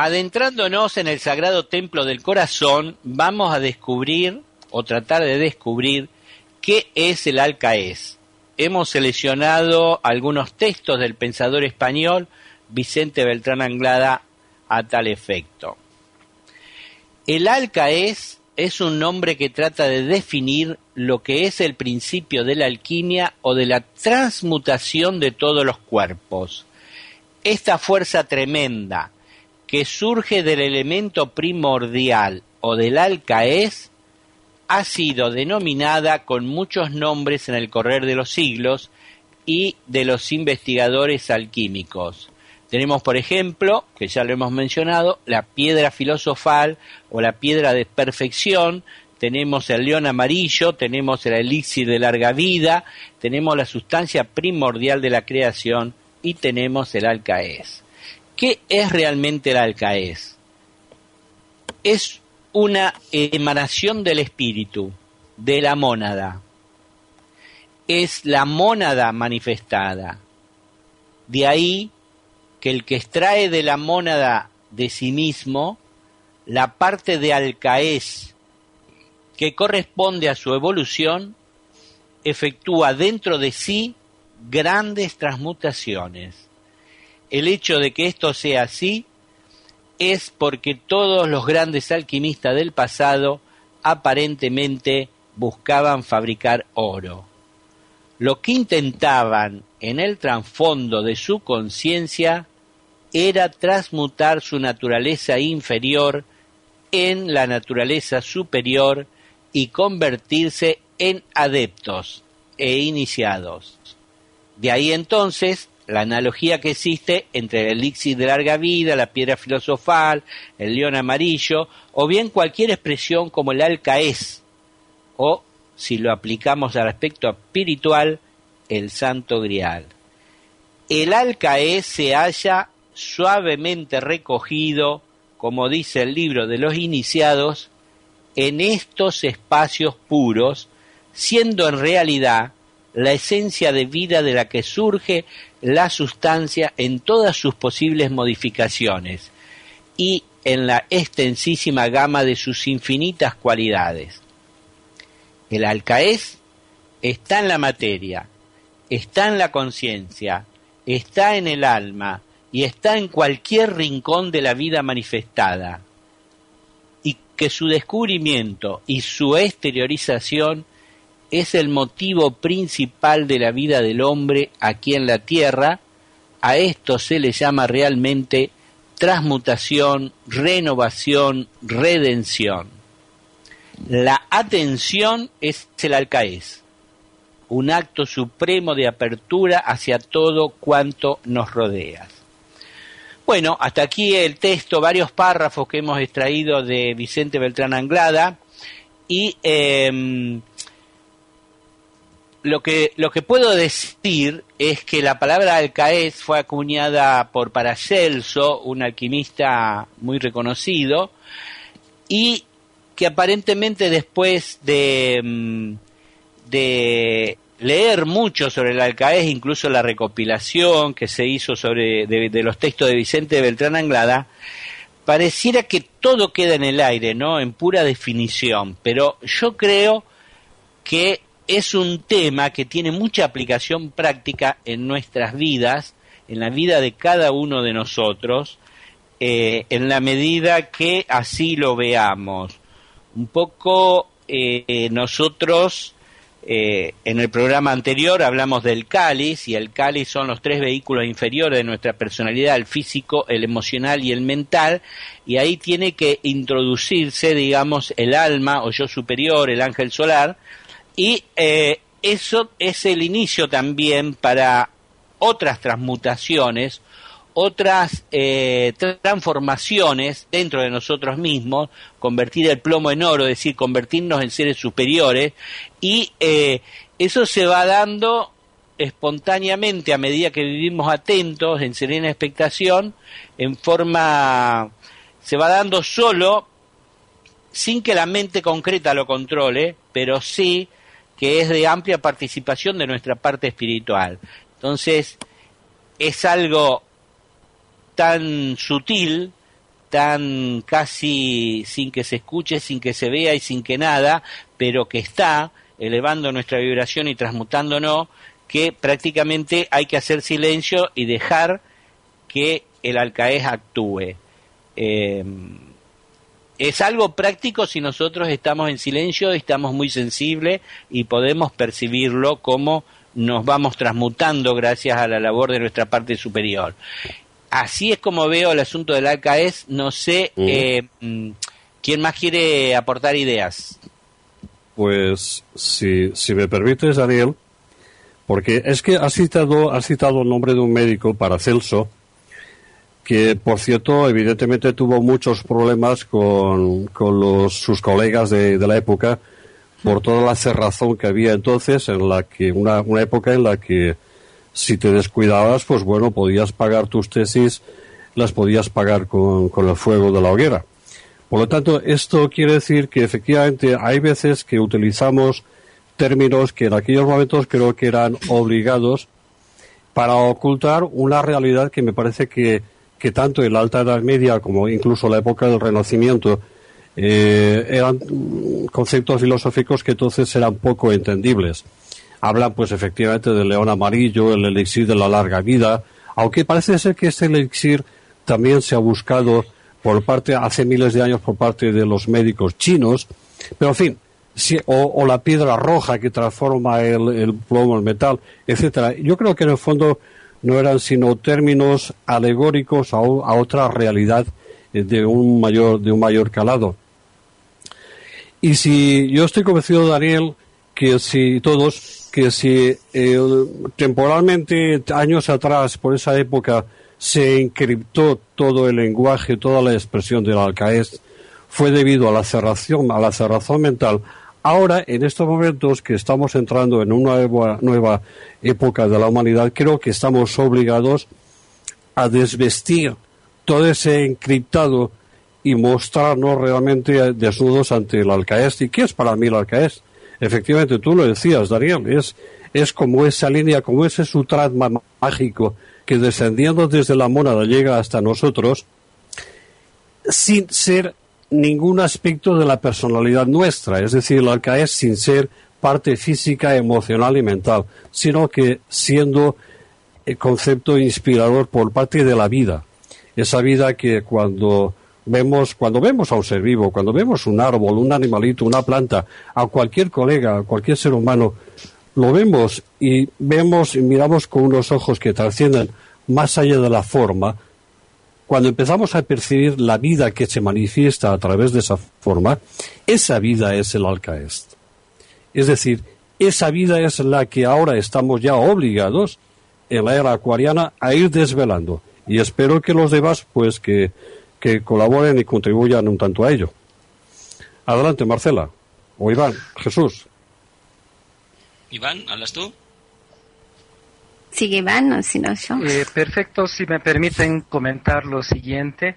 adentrándonos en el sagrado templo del corazón, vamos a descubrir, o tratar de descubrir, qué es el alcaez. Hemos seleccionado algunos textos del pensador español Vicente Beltrán Anglada a tal efecto. El alcaez es un nombre que trata de definir lo que es el principio de la alquimia o de la transmutación de todos los cuerpos. Esta fuerza tremenda que surge del elemento primordial o del alcaez ha sido denominada con muchos nombres en el correr de los siglos y de los investigadores alquímicos. Tenemos, por ejemplo, que ya lo hemos mencionado, la piedra filosofal o la piedra de perfección, tenemos el león amarillo, tenemos el elixir de larga vida, tenemos la sustancia primordial de la creación y tenemos el alcaez. ¿Qué es realmente el alcaez? Es una emanación del espíritu, de la mónada. Es la mónada manifestada. De ahí que el que extrae de la mónada de sí mismo la parte de alcaez que corresponde a su evolución, efectúa dentro de sí grandes transmutaciones. El hecho de que esto sea así es porque todos los grandes alquimistas del pasado aparentemente buscaban fabricar oro. Lo que intentaban en el trasfondo de su conciencia era transmutar su naturaleza inferior en la naturaleza superior y convertirse en adeptos e iniciados. De ahí entonces la analogía que existe entre el elixir de larga vida, la piedra filosofal, el león amarillo, o bien cualquier expresión como el alcaez, o, si lo aplicamos al aspecto espiritual, el santo grial. El alcaez se halla suavemente recogido, como dice el libro de los iniciados, en estos espacios puros, siendo en realidad la esencia de vida de la que surge la sustancia en todas sus posibles modificaciones y en la extensísima gama de sus infinitas cualidades. El alcaez está en la materia, está en la conciencia, está en el alma y está en cualquier rincón de la vida manifestada, y que su descubrimiento y su exteriorización es el motivo principal de la vida del hombre aquí en la tierra. A esto se le llama realmente transmutación, renovación, redención. La atención es el alcaez, un acto supremo de apertura hacia todo cuanto nos rodea. Bueno, hasta aquí el texto, varios párrafos que hemos extraído de Vicente Beltrán Anglada, y eh, Lo que, lo que puedo decir es que la palabra alcaez fue acuñada por Paracelso, un alquimista muy reconocido, y que aparentemente después de, de leer mucho sobre el alcaez, incluso la recopilación que se hizo sobre de, de los textos de Vicente Beltrán Anglada, pareciera que todo queda en el aire, ¿no? En pura definición, pero yo creo que es un tema que tiene mucha aplicación práctica en nuestras vidas, en la vida de cada uno de nosotros, eh, en la medida que así lo veamos. Un poco eh, nosotros, eh, en el programa anterior hablamos del cáliz, y el cáliz son los tres vehículos inferiores de nuestra personalidad, el físico, el emocional y el mental, y ahí tiene que introducirse, digamos, el alma o yo superior, el ángel solar, y eh, eso es el inicio también para otras transmutaciones, otras eh, transformaciones dentro de nosotros mismos, convertir el plomo en oro, es decir, convertirnos en seres superiores, y eh, eso se va dando espontáneamente a medida que vivimos atentos, en serena expectación, en forma, se va dando solo, sin que la mente concreta lo controle, pero sí que es de amplia participación de nuestra parte espiritual. Entonces, es algo tan sutil, tan casi sin que se escuche, sin que se vea y sin que nada, pero que está elevando nuestra vibración y transmutándonos, que prácticamente hay que hacer silencio y dejar que el Alcaez actúe. Eh, es algo práctico si nosotros estamos en silencio, estamos muy sensibles y podemos percibirlo como nos vamos transmutando gracias a la labor de nuestra parte superior. Así es como veo el asunto del Alcaez. No sé, uh-huh. eh, ¿quién más quiere aportar ideas? Pues, si, si me permites, Daniel, porque es que has citado, has citado el nombre de un médico, Paracelso, que, por cierto, evidentemente tuvo muchos problemas con, con los, sus colegas de, de la época, por toda la cerrazón que había entonces, en la que, una, una época en la que si te descuidabas, pues bueno, podías pagar tus tesis, las podías pagar con, con el fuego de la hoguera. Por lo tanto, esto quiere decir que efectivamente hay veces que utilizamos términos que en aquellos momentos creo que eran obligados para ocultar una realidad que me parece que, que tanto en la Alta Edad Media como incluso la época del Renacimiento eh, eran conceptos filosóficos que entonces eran poco entendibles. Hablan, pues, efectivamente del león amarillo, el elixir de la larga vida, aunque parece ser que este elixir también se ha buscado por parte, hace miles de años, por parte de los médicos chinos, pero en fin, si, o, o la piedra roja que transforma el, el plomo en metal, etcétera. Yo creo que en el fondo no eran sino términos alegóricos a, a otra realidad de un mayor, de un mayor calado. Y si yo estoy convencido, Daniel, que si todos, que si eh, temporalmente, años atrás, por esa época, se encriptó todo el lenguaje, toda la expresión del Alcaez, fue debido a la cerración, a la cerrazón mental. Ahora, en estos momentos que estamos entrando en una nueva, nueva época de la humanidad, creo que estamos obligados a desvestir todo ese encriptado y mostrarnos realmente desnudos ante el Alcaez. ¿Y qué es para mí el Alcaez? Efectivamente, tú lo decías, Daniel, es, es como esa línea, como ese sutra mágico que descendiendo desde la mónada llega hasta nosotros sin ser ningún aspecto de la personalidad nuestra, es decir, el Alcaez sin ser parte física, emocional y mental, sino que siendo el concepto inspirador por parte de la vida, esa vida que cuando vemos, cuando vemos a un ser vivo, cuando vemos un árbol, un animalito, una planta, a cualquier colega, a cualquier ser humano, lo vemos y vemos y miramos con unos ojos que trascienden más allá de la forma. Cuando empezamos a percibir la vida que se manifiesta a través de esa forma, esa vida es el Alcaez. Es decir, esa vida es la que ahora estamos ya obligados en la era acuariana a ir desvelando. Y espero que los demás, pues, que, que colaboren y contribuyan un tanto a ello. Adelante, Marcela. O Iván, Jesús. Iván, ¿hablas tú? Sigue Iván, o si no yo. Eh, perfecto, si me permiten comentar lo siguiente.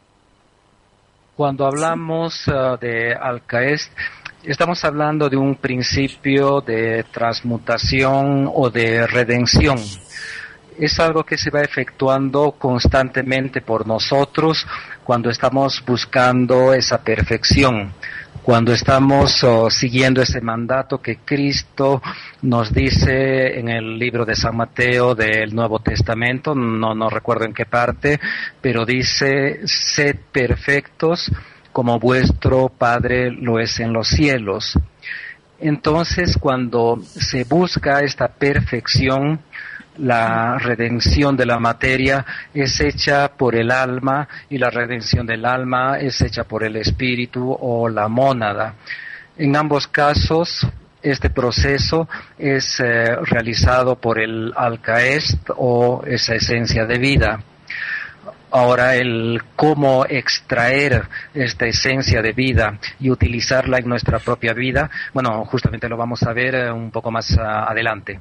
Cuando hablamos uh, de Alcaez, estamos hablando de un principio de transmutación o de redención. Es algo que se va efectuando constantemente por nosotros cuando estamos buscando esa perfección, cuando estamos oh, siguiendo ese mandato que Cristo nos dice en el libro de San Mateo del Nuevo Testamento, no, no recuerdo en qué parte, pero dice, sed perfectos como vuestro Padre lo es en los cielos. Entonces, cuando se busca esta perfección, la redención de la materia es hecha por el alma y la redención del alma es hecha por el espíritu o la mónada. En ambos casos, este proceso es eh, realizado por el Alcaez o esa esencia de vida. Ahora, el cómo extraer esta esencia de vida y utilizarla en nuestra propia vida, bueno, justamente lo vamos a ver eh, un poco más uh, adelante.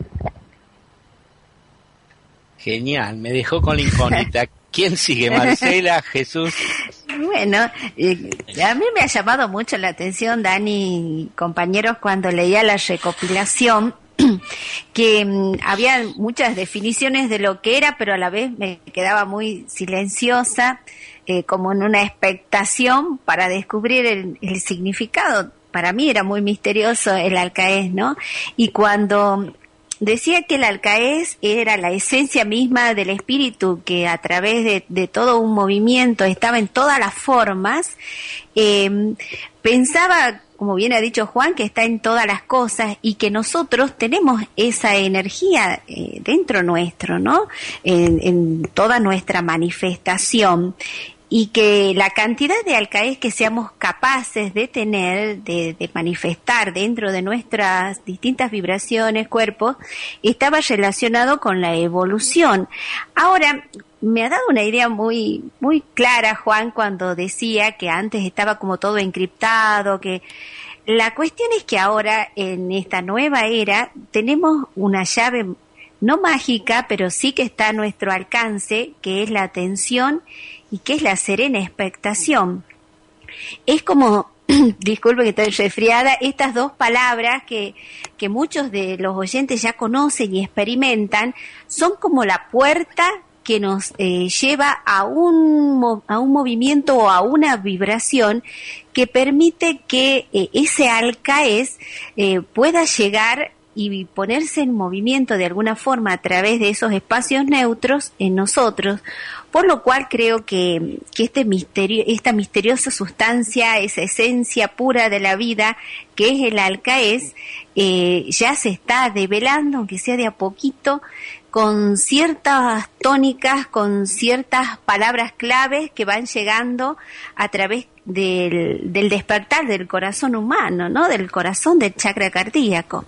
Genial, me dejó con la incógnita. ¿Quién sigue? ¿Marcela? ¿Jesús? Bueno, eh, a mí me ha llamado mucho la atención, Dani y compañeros, cuando leía la recopilación, que um, había muchas definiciones de lo que era, pero a la vez me quedaba muy silenciosa. eh, como en una expectación para descubrir el, el significado. Para mí era muy misterioso el Alcaez, ¿no? Y cuando decía que el Alcaez era la esencia misma del espíritu, que a través de, de todo un movimiento estaba en todas las formas, eh, pensaba, como bien ha dicho Juan, que está en todas las cosas y que nosotros tenemos esa energía eh, dentro nuestro, ¿no? En, en toda nuestra manifestación. Y que la cantidad de Alcaez que seamos capaces de tener, de, de manifestar dentro de nuestras distintas vibraciones, cuerpos, estaba relacionado con la evolución. Ahora, me ha dado una idea muy, muy clara, Juan, cuando decía que antes estaba como todo encriptado, que la cuestión es que ahora, en esta nueva era, tenemos una llave no mágica, pero sí que está a nuestro alcance, que es la atención y que es la serena expectación. Es como, disculpe que estoy resfriada, estas dos palabras que, que muchos de los oyentes ya conocen y experimentan, son como la puerta que nos eh, lleva a un, a un movimiento o a una vibración que permite que eh, ese Alcaez eh, pueda llegar y ponerse en movimiento de alguna forma a través de esos espacios neutros en nosotros, por lo cual creo que, que este misterio, esta misteriosa sustancia, esa esencia pura de la vida, que es el Alcaez, eh, ya se está develando, aunque sea de a poquito, con ciertas tónicas, con ciertas palabras claves que van llegando a través del, del despertar del corazón humano, ¿no? Del corazón del chakra cardíaco.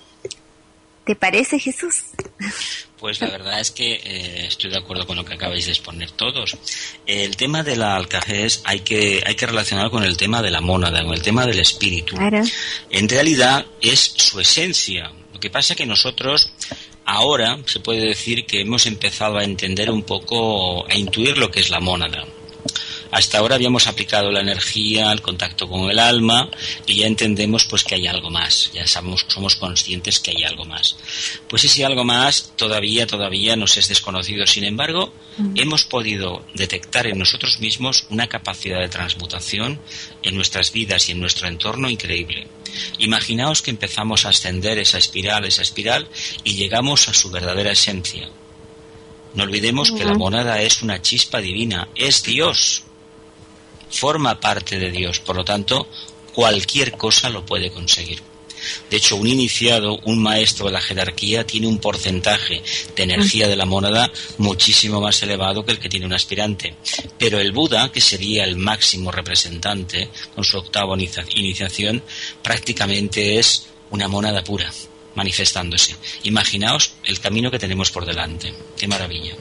¿Te parece, Jesús? Pues la verdad es que eh, estoy de acuerdo con lo que acabáis de exponer todos. El tema de la Alcaez hay que hay que relacionarlo con el tema de la mónada, con el tema del espíritu. Claro. En realidad es su esencia. Lo que pasa es que nosotros ahora se puede decir que hemos empezado a entender un poco, a intuir lo que es la mónada. Hasta ahora habíamos aplicado la energía, el contacto con el alma, y ya entendemos pues que hay algo más, ya sabemos, somos conscientes que hay algo más. Pues ese algo más todavía, todavía nos es desconocido. Sin embargo, mm. hemos podido detectar en nosotros mismos una capacidad de transmutación en nuestras vidas y en nuestro entorno increíble. Imaginaos que empezamos a ascender esa espiral, esa espiral, y llegamos a su verdadera esencia. No olvidemos mm. que la mónada es una chispa divina, es Dios. Forma parte de Dios, por lo tanto, cualquier cosa lo puede conseguir. De hecho, un iniciado, un maestro de la jerarquía, tiene un porcentaje de energía de la mónada muchísimo más elevado que el que tiene un aspirante. Pero el Buda, que sería el máximo representante, con su octava iniciación, prácticamente es una mónada pura, manifestándose. Imaginaos el camino que tenemos por delante. ¡Qué maravilla!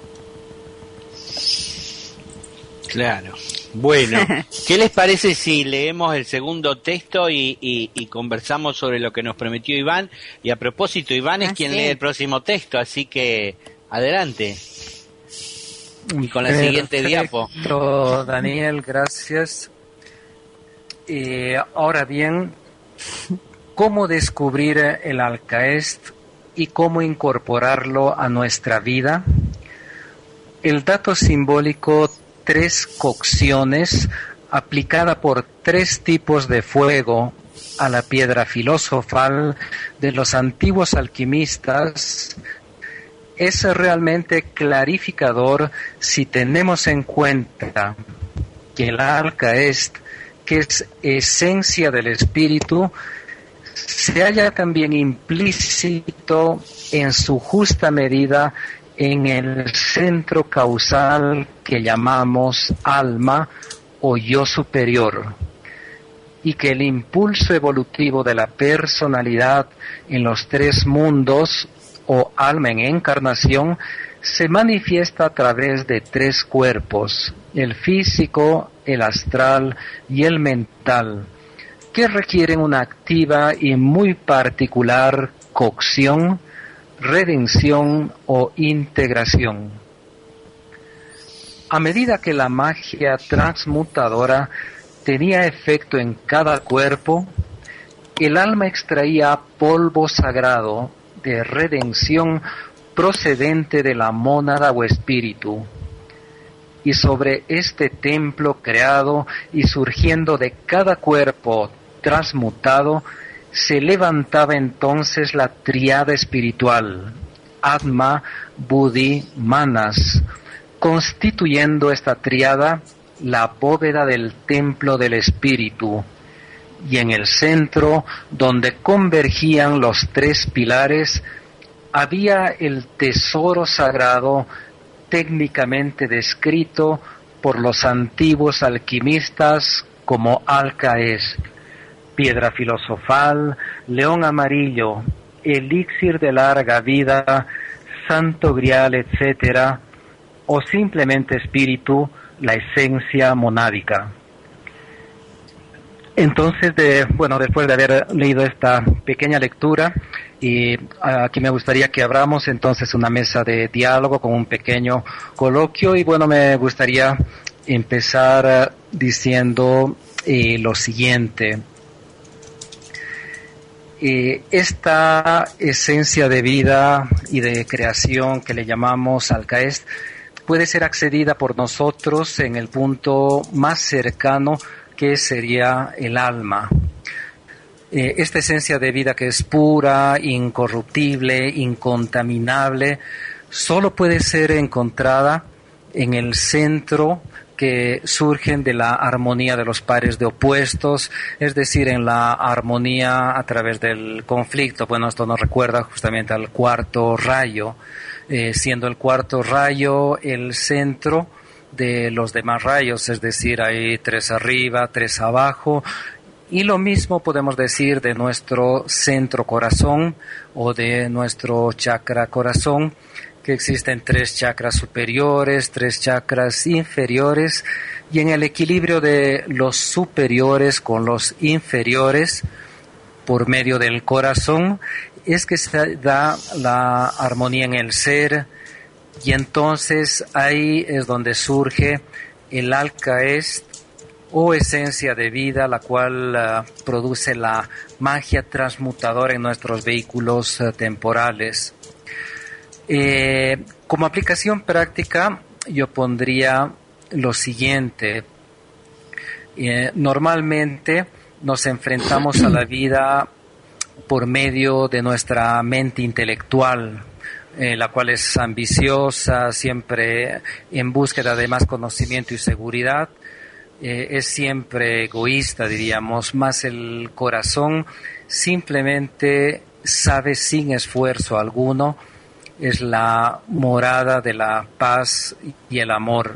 Claro. Bueno, ¿qué les parece si leemos el segundo texto y, y, y conversamos sobre lo que nos prometió Iván? Y a propósito, Iván es ah, quien sí. lee el próximo texto, así que adelante. Y con la Perfecto, siguiente diapo. Daniel, gracias. Eh, ahora bien, ¿cómo descubrir el Alcaez y cómo incorporarlo a nuestra vida? El dato simbólico tres cocciones aplicada por tres tipos de fuego a la piedra filosofal de los antiguos alquimistas es realmente clarificador si tenemos en cuenta que el Alcaez, que es esencia del espíritu, se halla también implícito en su justa medida en el centro causal que llamamos alma o yo superior, y que el impulso evolutivo de la personalidad en los tres mundos o alma en encarnación se manifiesta a través de tres cuerpos, el físico, el astral y el mental, que requieren una activa y muy particular cocción, redención o integración. A medida que la magia transmutadora tenía efecto en cada cuerpo, el alma extraía polvo sagrado de redención procedente de la mónada o espíritu, y sobre este templo creado y surgiendo de cada cuerpo transmutado, se levantaba entonces la triada espiritual, Atma, Buddhi, Manas, constituyendo esta triada la bóveda del templo del espíritu, y en el centro, donde convergían los tres pilares, había el tesoro sagrado técnicamente descrito por los antiguos alquimistas como Alcaest, piedra filosofal, león amarillo, elixir de larga vida, santo grial, etcétera, o simplemente espíritu, la esencia monádica. Entonces, de, bueno, después de haber leído esta pequeña lectura, y aquí me gustaría que abramos entonces una mesa de diálogo con un pequeño coloquio, y bueno, me gustaría empezar diciendo eh, lo siguiente. Eh, esta esencia de vida y de creación que le llamamos Alcaest puede ser accedida por nosotros en el punto más cercano, que sería el alma. Eh, esta esencia de vida que es pura, incorruptible, incontaminable, solo puede ser encontrada en el centro que surgen de la armonía de los pares de opuestos, es decir, en la armonía a través del conflicto. Bueno, esto nos recuerda justamente al cuarto rayo, eh, siendo el cuarto rayo el centro de los demás rayos, es decir, hay tres arriba, tres abajo, y lo mismo podemos decir de nuestro centro corazón o de nuestro chakra corazón, que existen tres chakras superiores, tres chakras inferiores, y en el equilibrio de los superiores con los inferiores, por medio del corazón, es que se da la armonía en el ser, y entonces ahí es donde surge el Alcaest o esencia de vida, la cual uh, produce la magia transmutadora en nuestros vehículos uh, temporales. Eh, como aplicación práctica, yo pondría lo siguiente. Eh, normalmente nos enfrentamos a la vida por medio de nuestra mente intelectual, Eh, la cual es ambiciosa, siempre en búsqueda de más conocimiento y seguridad, eh, es siempre egoísta, diríamos, más el corazón simplemente sabe sin esfuerzo alguno, es la morada de la paz y el amor.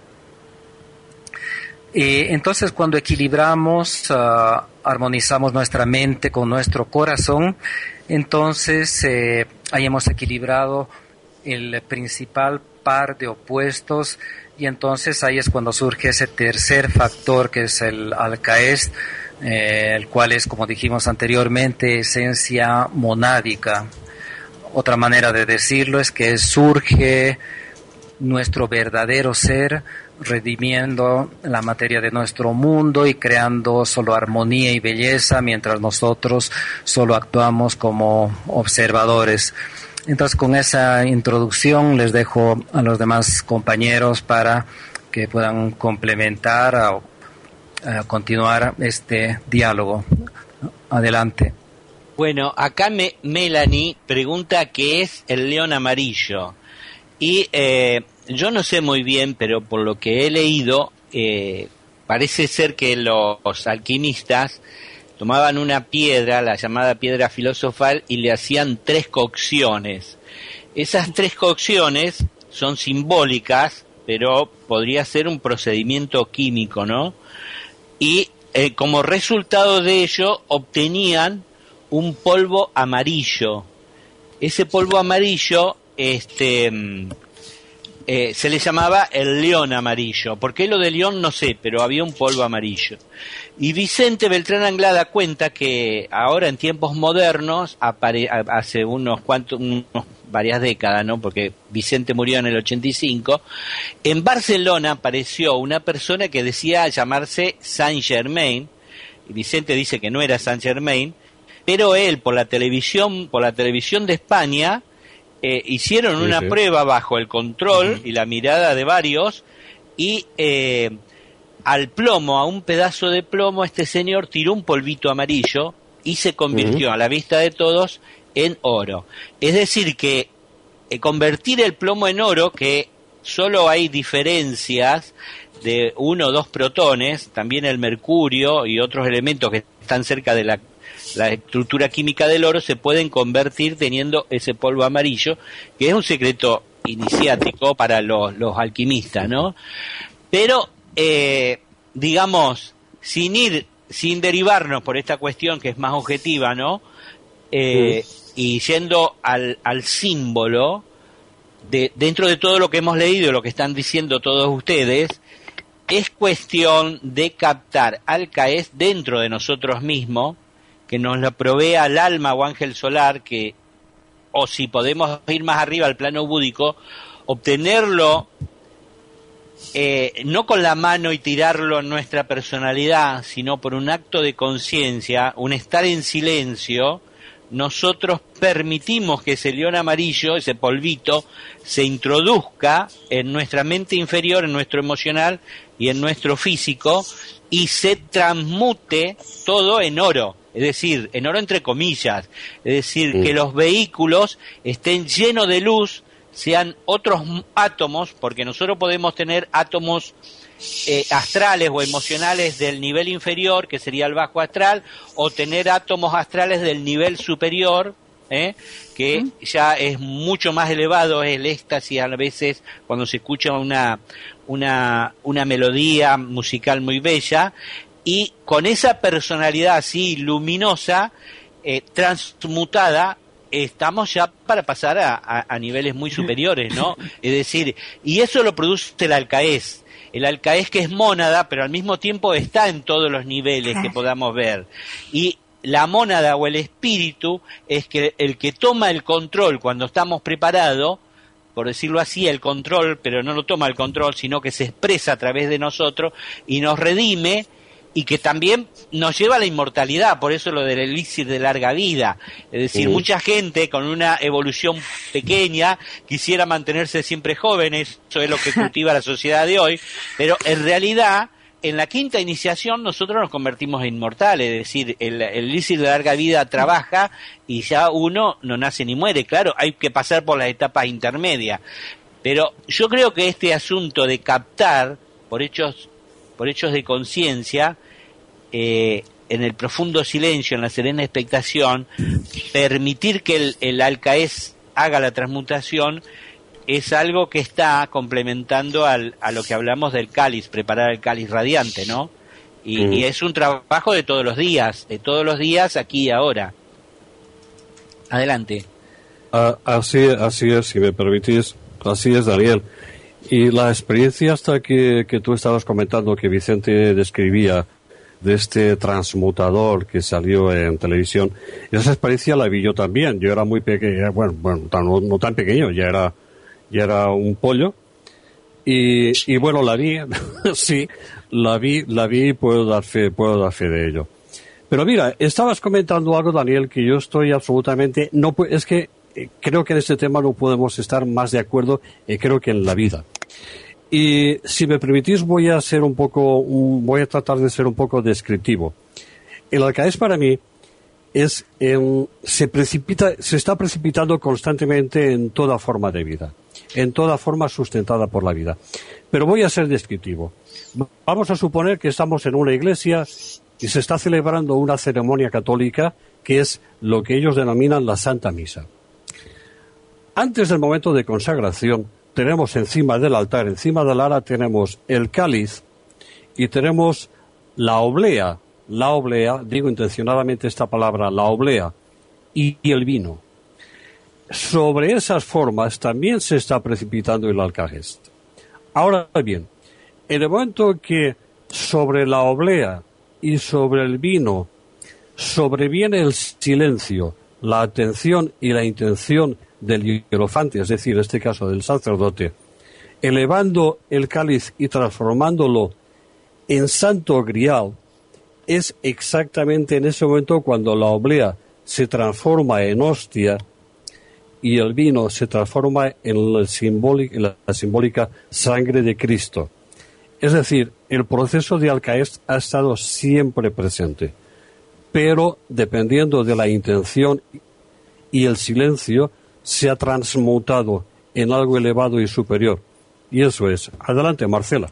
Eh, entonces, cuando equilibramos, uh, armonizamos nuestra mente con nuestro corazón, entonces eh, ahí hemos equilibrado el principal par de opuestos, y entonces ahí es cuando surge ese tercer factor que es el Alcaest, eh, el cual es, como dijimos anteriormente, esencia monádica. Otra manera de decirlo es que surge nuestro verdadero ser, redimiendo la materia de nuestro mundo y creando solo armonía y belleza, mientras nosotros solo actuamos como observadores. Entonces, con esa introducción les dejo a los demás compañeros para que puedan complementar o continuar este diálogo. Adelante. Bueno, acá me, Melanie pregunta qué es el león amarillo. Y eh, yo no sé muy bien, pero por lo que he leído, eh, parece ser que los alquimistas tomaban una piedra, la llamada piedra filosofal, y le hacían tres cocciones. Esas tres cocciones son simbólicas, pero podría ser un procedimiento químico, ¿no? Y eh, como resultado de ello obtenían un polvo amarillo. Ese polvo amarillo este eh, se le llamaba el león amarillo. ¿Por qué lo de león? No sé, pero había un polvo amarillo. Y Vicente Beltrán Anglada cuenta que ahora en tiempos modernos, apare- hace unos cuantos, unos, varias décadas, ¿no? Porque Vicente murió en el ochenta y cinco, en Barcelona apareció una persona que decía llamarse Saint Germain, y Vicente dice que no era Saint Germain, pero él por la televisión, por la televisión de España, Eh, hicieron sí, una sí. prueba bajo el control uh-huh. y la mirada de varios, y eh, al plomo, a un pedazo de plomo, este señor tiró un polvito amarillo y se convirtió, uh-huh, a la vista de todos, en oro. Es decir, que eh, convertir el plomo en oro, que solo hay diferencias de uno o dos protones, también el mercurio y otros elementos que están cerca de la, la estructura química del oro, se pueden convertir teniendo ese polvo amarillo, que es un secreto iniciático para los, los alquimistas, ¿no? Pero, eh, digamos, sin ir, sin derivarnos por esta cuestión que es más objetiva, ¿no? Eh, sí. Y yendo al, al símbolo, de, dentro de todo lo que hemos leído, lo que están diciendo todos ustedes, es cuestión de captar al Caes dentro de nosotros mismos, que nos lo provea el alma o ángel solar, que, o si podemos ir más arriba al plano búdico, obtenerlo eh, no con la mano y tirarlo en nuestra personalidad, sino por un acto de conciencia, un estar en silencio. Nosotros permitimos que ese león amarillo, ese polvito, se introduzca en nuestra mente inferior, en nuestro emocional y en nuestro físico, y se transmute todo en oro, es decir, en oro entre comillas, es decir, sí, que los vehículos estén llenos de luz, sean otros átomos, porque nosotros podemos tener átomos Eh, astrales o emocionales del nivel inferior, que sería el bajo astral, o tener átomos astrales del nivel superior, ¿eh? que ¿Mm? ya es mucho más elevado, es el éxtasis a veces cuando se escucha una, una, una melodía musical muy bella, y con esa personalidad así luminosa, eh, transmutada, estamos ya para pasar a, a, a niveles muy superiores, ¿no? Es decir, y eso lo produce el Alcaés. El Alcaés, que es mónada, pero al mismo tiempo está en todos los niveles que podamos ver. Y la mónada o el espíritu es que el que toma el control cuando estamos preparados, por decirlo así, el control, pero no lo toma el control, sino que se expresa a través de nosotros y nos redime, y que también nos lleva a la inmortalidad, por eso lo del elixir de larga vida. Es decir, uh-huh, mucha gente con una evolución pequeña quisiera mantenerse siempre jóvenes, eso es lo que cultiva la sociedad de hoy, pero en realidad, en la quinta iniciación nosotros nos convertimos en inmortales, es decir, el, el elixir de larga vida trabaja y ya uno no nace ni muere. Claro, hay que pasar por las etapas intermedias, pero yo creo que este asunto de captar por hechos, por hechos de conciencia, Eh, en el profundo silencio, en la serena expectación, permitir que el, el Alcaés haga la transmutación, es algo que está complementando al, a lo que hablamos del cáliz, preparar el cáliz radiante, ¿no? Y, mm. y es un trabajo de todos los días, de todos los días, aquí y ahora. Adelante. Uh, así, así es, si me permitís, así es, Daniel. Y la experiencia hasta que, que tú estabas comentando, que Vicente describía, de este transmutador que salió en televisión, esa experiencia la vi yo también. Yo era muy pequeño, bueno, bueno no, no tan pequeño, ya era ya era un pollo, y, y bueno, la vi, sí, la vi, la vi y puedo dar fe, puedo dar fe de ello. Pero mira, estabas comentando algo, Daniel, que yo estoy absolutamente, no, es que eh, creo que en este tema no podemos estar más de acuerdo, eh, creo que en la vida. Y si me permitís, voy a ser un poco, un, voy a tratar de ser un poco descriptivo. El Alcaés para mí es, eh, se precipita, se está precipitando constantemente en toda forma de vida, en toda forma sustentada por la vida. Pero voy a ser descriptivo. Vamos a suponer que estamos en una iglesia y se está celebrando una ceremonia católica que es lo que ellos denominan la Santa Misa. Antes del momento de consagración, tenemos encima del altar, encima del ara, tenemos el cáliz y tenemos la oblea, la oblea, digo intencionadamente esta palabra, la oblea, y, y el vino. Sobre esas formas también se está precipitando el Alcaés. Ahora bien, en el momento que sobre la oblea y sobre el vino sobreviene el silencio, la atención y la intención del hierofante, es decir, en este caso del sacerdote, elevando el cáliz y transformándolo en santo grial, es exactamente en ese momento cuando la oblea se transforma en hostia y el vino se transforma en la simbólica, en la simbólica sangre de Cristo. Es decir, el proceso de Alcaest ha estado siempre presente, pero dependiendo de la intención y el silencio, se ha transmutado en algo elevado y superior. Y eso es. Adelante, Marcela.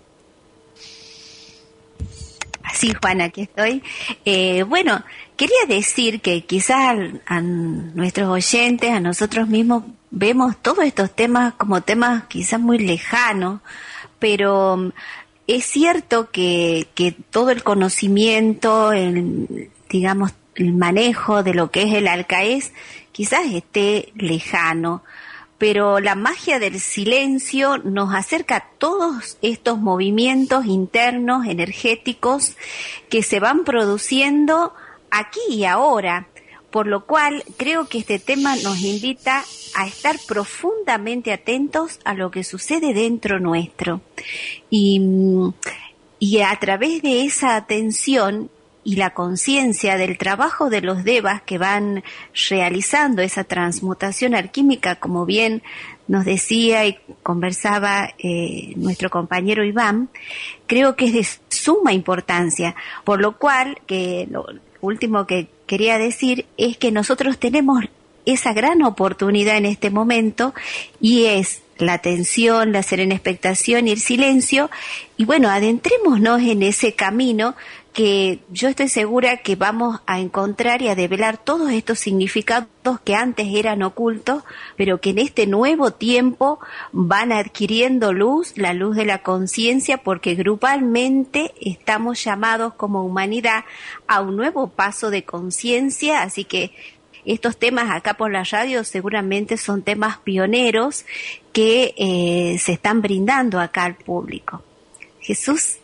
Sí, Juana, aquí estoy. Eh, bueno, quería decir que quizás a nuestros oyentes, a nosotros mismos, vemos todos estos temas como temas quizás muy lejanos, pero es cierto que, que todo el conocimiento, el, digamos, el manejo de lo que es el Alcaest, quizás esté lejano, pero la magia del silencio nos acerca a todos estos movimientos internos, energéticos, que se van produciendo aquí y ahora, por lo cual creo que este tema nos invita a estar profundamente atentos a lo que sucede dentro nuestro. Y, y a través de esa atención y la conciencia del trabajo de los devas que van realizando esa transmutación alquímica, como bien nos decía y conversaba eh, nuestro compañero Iván, creo que es de suma importancia, por lo cual, que lo último que quería decir es que nosotros tenemos esa gran oportunidad en este momento, y es la atención, la serena expectación y el silencio, y bueno, adentrémonos en ese camino que yo estoy segura que vamos a encontrar y a develar todos estos significados que antes eran ocultos, pero que en este nuevo tiempo van adquiriendo luz, la luz de la conciencia, porque grupalmente estamos llamados como humanidad a un nuevo paso de conciencia, así que estos temas acá por la radio seguramente son temas pioneros que eh, se están brindando acá al público. Jesús.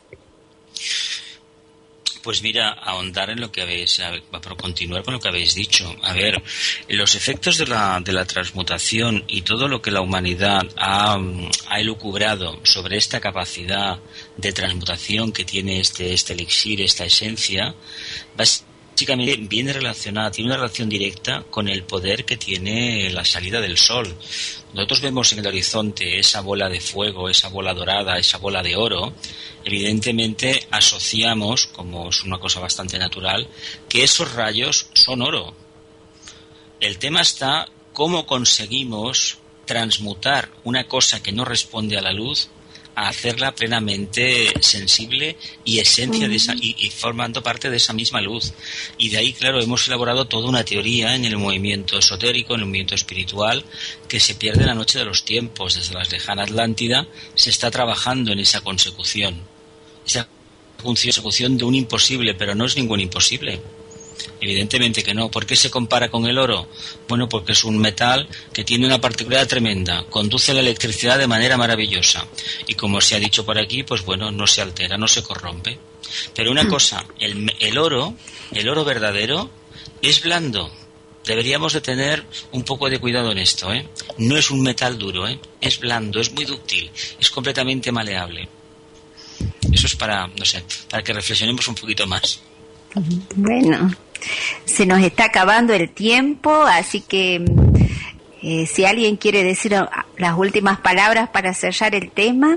Pues mira, ahondar en lo que habéis, para continuar con lo que habéis dicho. A ver, los efectos de la, de la transmutación y todo lo que la humanidad ha, ha elucubrado sobre esta capacidad de transmutación que tiene este, este elixir, esta esencia, básicamente viene relacionada, tiene una relación directa con el poder que tiene la salida del sol. Nosotros vemos en el horizonte esa bola de fuego, esa bola dorada, esa bola de oro. Evidentemente asociamos, como es una cosa bastante natural, que esos rayos son oro. El tema está cómo conseguimos transmutar una cosa que no responde a la luz a hacerla plenamente sensible y esencia de esa, y, y formando parte de esa misma luz. Y de ahí, claro, hemos elaborado toda una teoría en el movimiento esotérico, en el movimiento espiritual, que se pierde en la noche de los tiempos. Desde la lejana Atlántida se está trabajando en esa consecución. Esa consecución de un imposible, pero no es ningún imposible. Evidentemente que no. ¿Por qué se compara con el oro? Bueno, porque es un metal que tiene una particularidad tremenda, conduce la electricidad de manera maravillosa y, como se ha dicho por aquí, pues bueno, no se altera, no se corrompe. Pero una cosa, el, el oro, el oro verdadero es blando. Deberíamos de tener un poco de cuidado en esto, ¿eh? No es un metal duro, ¿eh? Es blando, es muy dúctil, es completamente maleable. Eso es para, no sé, para que reflexionemos un poquito más. Bueno, se nos está acabando el tiempo, así que eh, si alguien quiere decir las últimas palabras para cerrar el tema.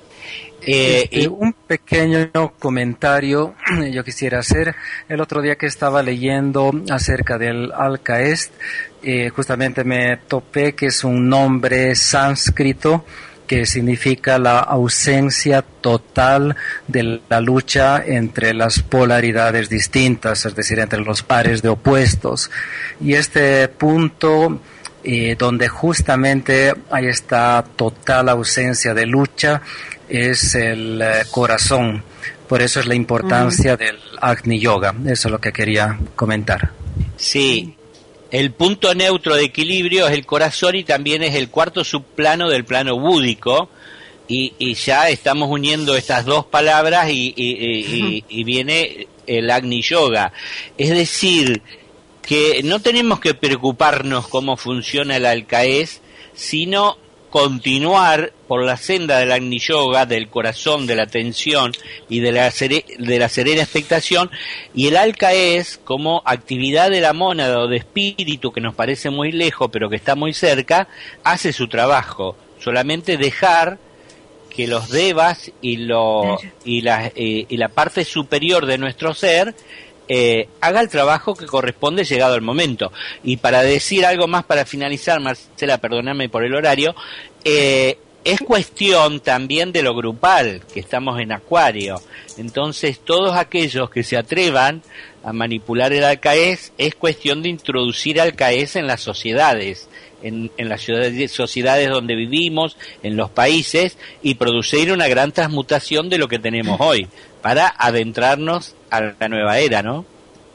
Eh, este, un pequeño comentario yo quisiera hacer. El otro día que estaba leyendo acerca del Alcaest, eh, justamente me topé que es un nombre sánscrito que significa la ausencia total de la lucha entre las polaridades distintas, es decir, entre los pares de opuestos. Y este punto, eh, donde justamente hay esta total ausencia de lucha, es el eh, corazón. Por eso es la importancia mm. del Agni Yoga. Eso es lo que quería comentar. Sí. El punto neutro de equilibrio es el corazón y también es el cuarto subplano del plano búdico, y, y ya estamos uniendo estas dos palabras y, y, y, y viene el Agni Yoga. Es decir, que no tenemos que preocuparnos cómo funciona el Alcaest, sino continuar por la senda del Agni Yoga, del corazón, de la atención y de la, sere, de la serena expectación, y el Alcaest como actividad de la mónada o de espíritu, que nos parece muy lejos pero que está muy cerca, hace su trabajo. Solamente dejar que los devas y, lo, y, la, eh, y la parte superior de nuestro ser eh, haga el trabajo que corresponde llegado el momento. Y para decir algo más para finalizar, Marcela, perdóname por el horario, eh, es cuestión también de lo grupal, que estamos en Acuario. Entonces, todos aquellos que se atrevan a manipular el Alcaez, es cuestión de introducir Alcaez en las sociedades, en, en las sociedades donde vivimos, en los países, y producir una gran transmutación de lo que tenemos hoy, para adentrarnos a la nueva era, ¿no?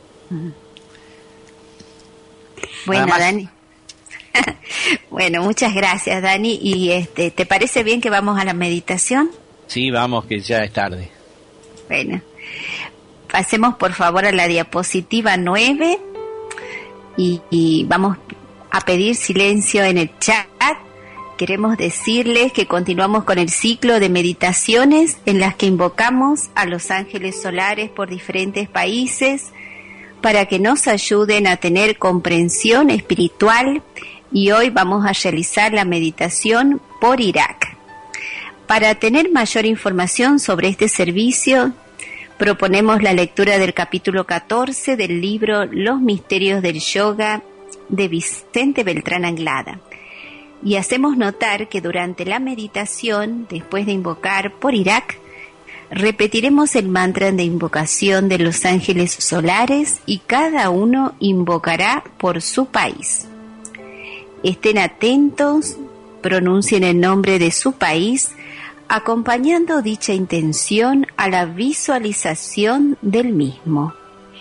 Bueno, Dani. Bueno, muchas gracias, Dani. Y este, ¿te parece bien que vamos a la meditación? Sí, vamos, que ya es tarde. Bueno, pasemos por favor a la diapositiva nueve y, y vamos a pedir silencio en el chat. Queremos decirles que continuamos con el ciclo de meditaciones en las que invocamos a los ángeles solares por diferentes países para que nos ayuden a tener comprensión espiritual. Y hoy vamos a realizar la meditación por Irak. Para tener mayor información sobre este servicio, proponemos la lectura del capítulo catorce del libro Los Misterios del Yoga de Vicente Beltrán Anglada. Y hacemos notar que durante la meditación, después de invocar por Irak, repetiremos el mantra de invocación de los ángeles solares y cada uno invocará por su país. Estén atentos, pronuncien el nombre de su país, acompañando dicha intención a la visualización del mismo.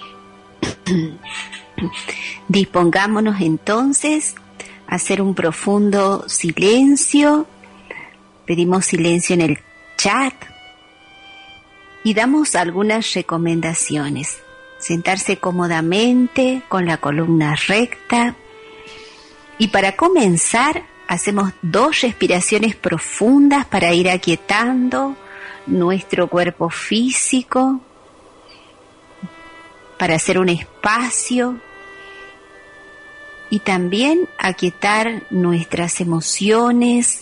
Dispongámonos entonces a hacer un profundo silencio. Pedimos silencio en el chat y damos algunas recomendaciones. Sentarse cómodamente con la columna recta. Y para comenzar, hacemos dos respiraciones profundas para ir aquietando nuestro cuerpo físico, para hacer un espacio y también aquietar nuestras emociones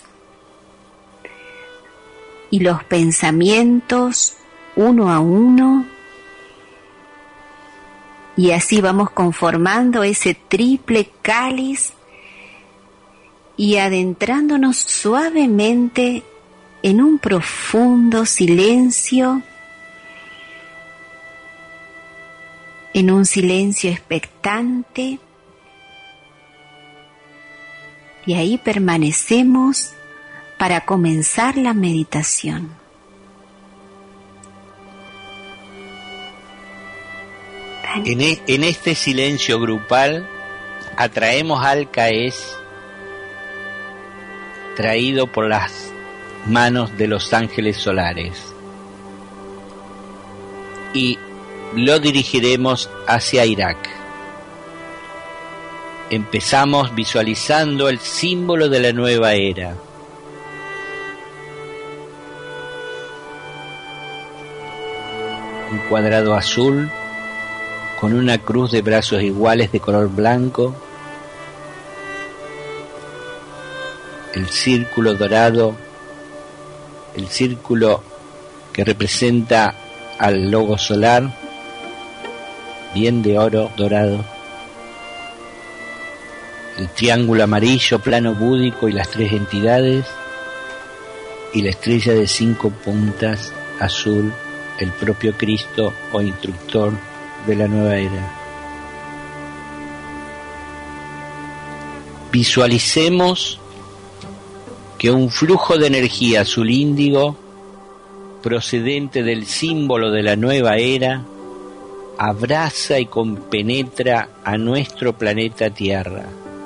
y los pensamientos uno a uno. Y así vamos conformando ese triple cáliz y adentrándonos suavemente en un profundo silencio, en un silencio expectante, y ahí permanecemos para comenzar la meditación. En, e, en este silencio grupal atraemos al Alcaez traído por las manos de los ángeles solares y lo dirigiremos hacia Irak. Empezamos visualizando el símbolo de la nueva era. Un cuadrado azul con una cruz de brazos iguales de color blanco, el círculo dorado, el círculo que representa al logo solar, bien de oro dorado, el triángulo amarillo, plano búdico y las tres entidades, y la estrella de cinco puntas azul, el propio Cristo o instructor de la nueva era. Visualicemos que un flujo de energía azul índigo procedente del símbolo de la nueva era abraza y compenetra a nuestro planeta Tierra.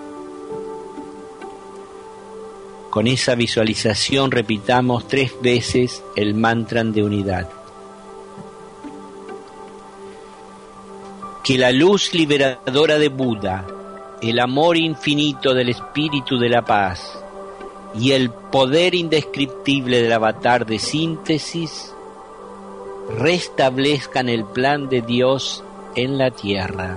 Con esa visualización repitamos tres veces el mantra de unidad. Que la luz liberadora de Buda, el amor infinito del espíritu de la paz y el poder indescriptible del avatar de síntesis restablezcan el plan de Dios en la tierra.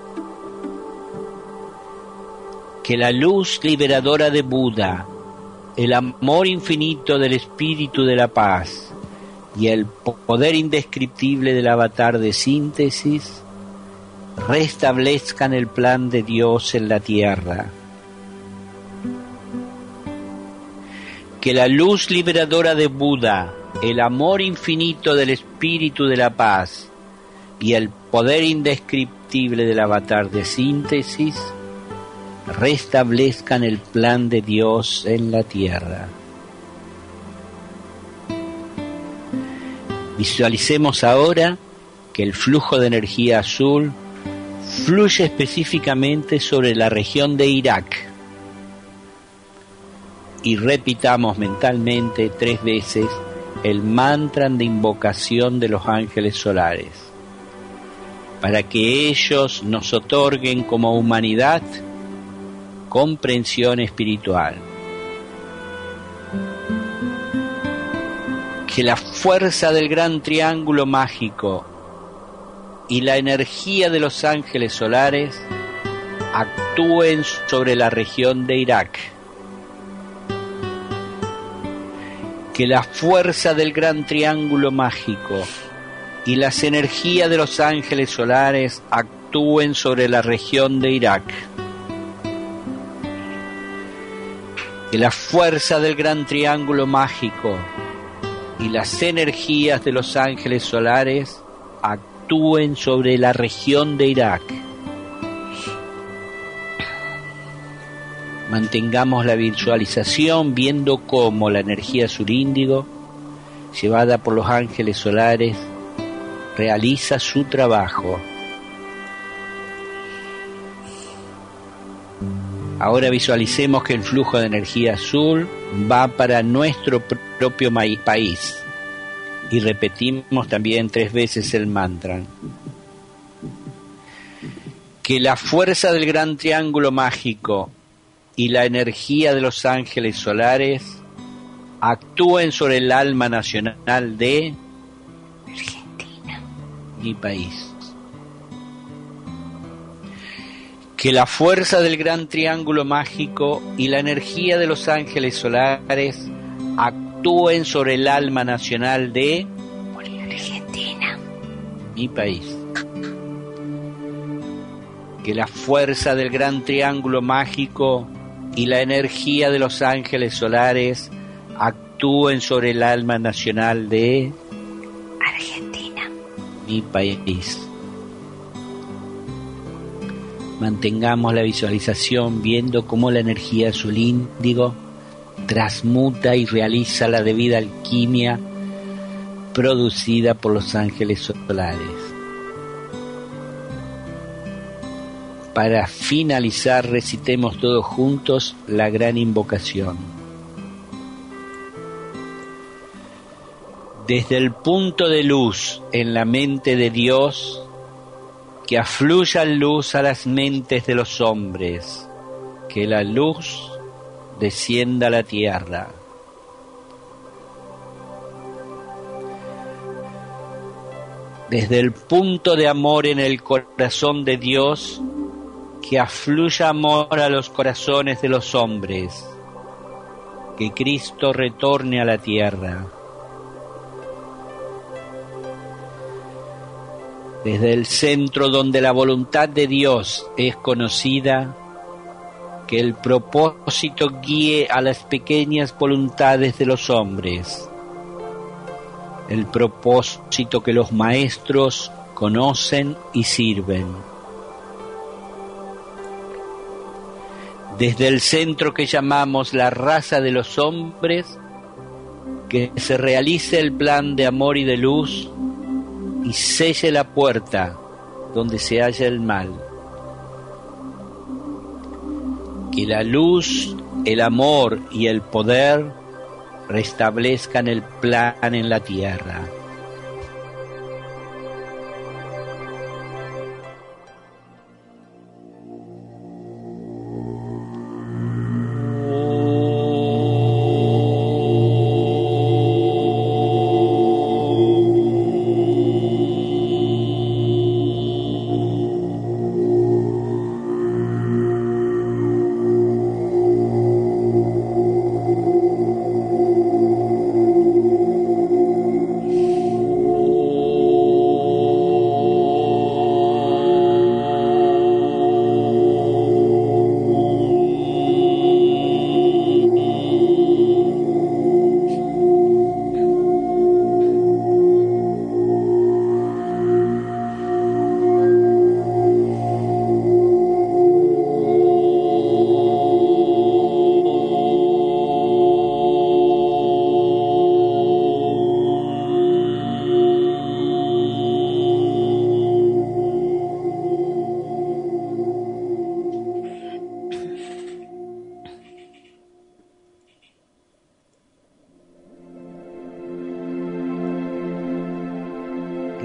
Que la luz liberadora de Buda, el amor infinito del Espíritu de la Paz y el poder indescriptible del avatar de síntesis restablezcan el plan de Dios en la tierra. Que la luz liberadora de Buda, el amor infinito del Espíritu de la Paz y el poder indescriptible del avatar de síntesis restablezcan el plan de Dios en la tierra. Visualicemos ahora que el flujo de energía azul fluye específicamente sobre la región de Irak. Y repitamos mentalmente tres veces el mantra de invocación de los ángeles solares, para que ellos nos otorguen como humanidad comprensión espiritual. Que la fuerza del gran triángulo mágico y la energía de los ángeles solares actúen sobre la región de Irak. Que la fuerza del gran triángulo mágico y las energías de los ángeles solares actúen sobre la región de Irak. Que la fuerza del gran triángulo mágico y las energías de los ángeles solares actúen sobre la región de Irak. Mantengamos la visualización viendo cómo la energía azul índigo, llevada por los ángeles solares, realiza su trabajo. Ahora visualicemos que el flujo de energía azul va para nuestro propio país y repetimos también tres veces el mantra. Que la fuerza del gran triángulo mágico y la energía de los ángeles solares actúen sobre el alma nacional de Argentina, mi país. Que la fuerza del gran triángulo mágico y la energía de los ángeles solares actúen sobre el alma nacional de Argentina, mi país. Que la fuerza del gran triángulo mágico y la energía de los ángeles solares actúen sobre el alma nacional de Argentina, mi país. Mantengamos la visualización viendo cómo la energía azul índigo transmuta y realiza la debida alquimia producida por los ángeles solares. Para finalizar, recitemos todos juntos la gran invocación. Desde el punto de luz en la mente de Dios, que afluya luz a las mentes de los hombres, que la luz descienda a la tierra. Desde el punto de amor en el corazón de Dios, que afluya amor a los corazones de los hombres, que Cristo retorne a la tierra. Desde el centro donde la voluntad de Dios es conocida, que el propósito guíe a las pequeñas voluntades de los hombres, el propósito que los maestros conocen y sirven. Desde el centro que llamamos la raza de los hombres, que se realice el plan de amor y de luz y selle la puerta donde se halla el mal. Que la luz, el amor y el poder restablezcan el plan en la tierra.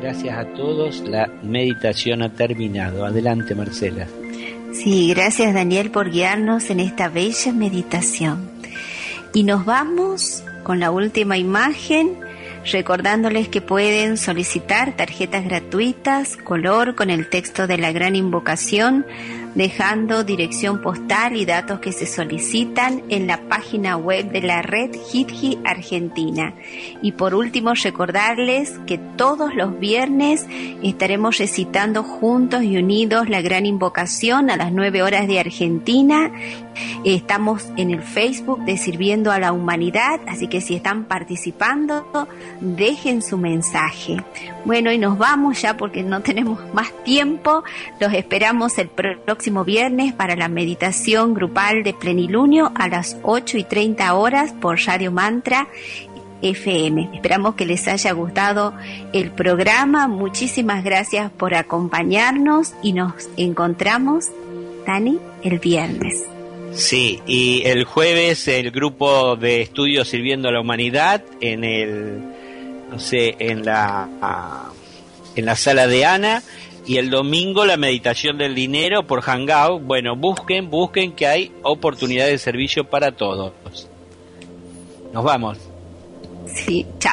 gracias a todos. La meditación ha terminado. Adelante, Marcela. Sí, gracias Daniel por guiarnos en esta bella meditación. Y nos vamos con la última imagen, recordándoles que pueden solicitar tarjetas gratuitas, color con el texto de la gran invocación, dejando dirección postal y datos que se solicitan en la página web de la red Hitji Argentina. Y por último, recordarles que todos los viernes estaremos recitando juntos y unidos la gran invocación a las nueve horas de Argentina. Estamos en el Facebook de Sirviendo a la Humanidad, así que si están participando, dejen su mensaje. Bueno, y nos vamos ya porque no tenemos más tiempo. Los esperamos el próximo viernes para la meditación grupal de plenilunio a las ocho y treinta horas por Radio Mantra F M. Esperamos que les haya gustado el programa. Muchísimas gracias por acompañarnos y nos encontramos, Dani, el viernes. Sí, y el jueves el grupo de estudios Sirviendo a la Humanidad en el, no sé, en la, en la sala de Ana, y el domingo la meditación del dinero por Hangout. Bueno, busquen, busquen que hay oportunidades de servicio para todos. Nos vamos. Sí, chao.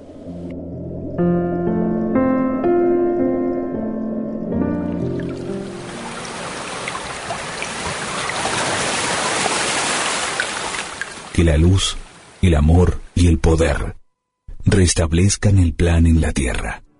Que la luz, el amor y el poder restablezcan el plan en la tierra.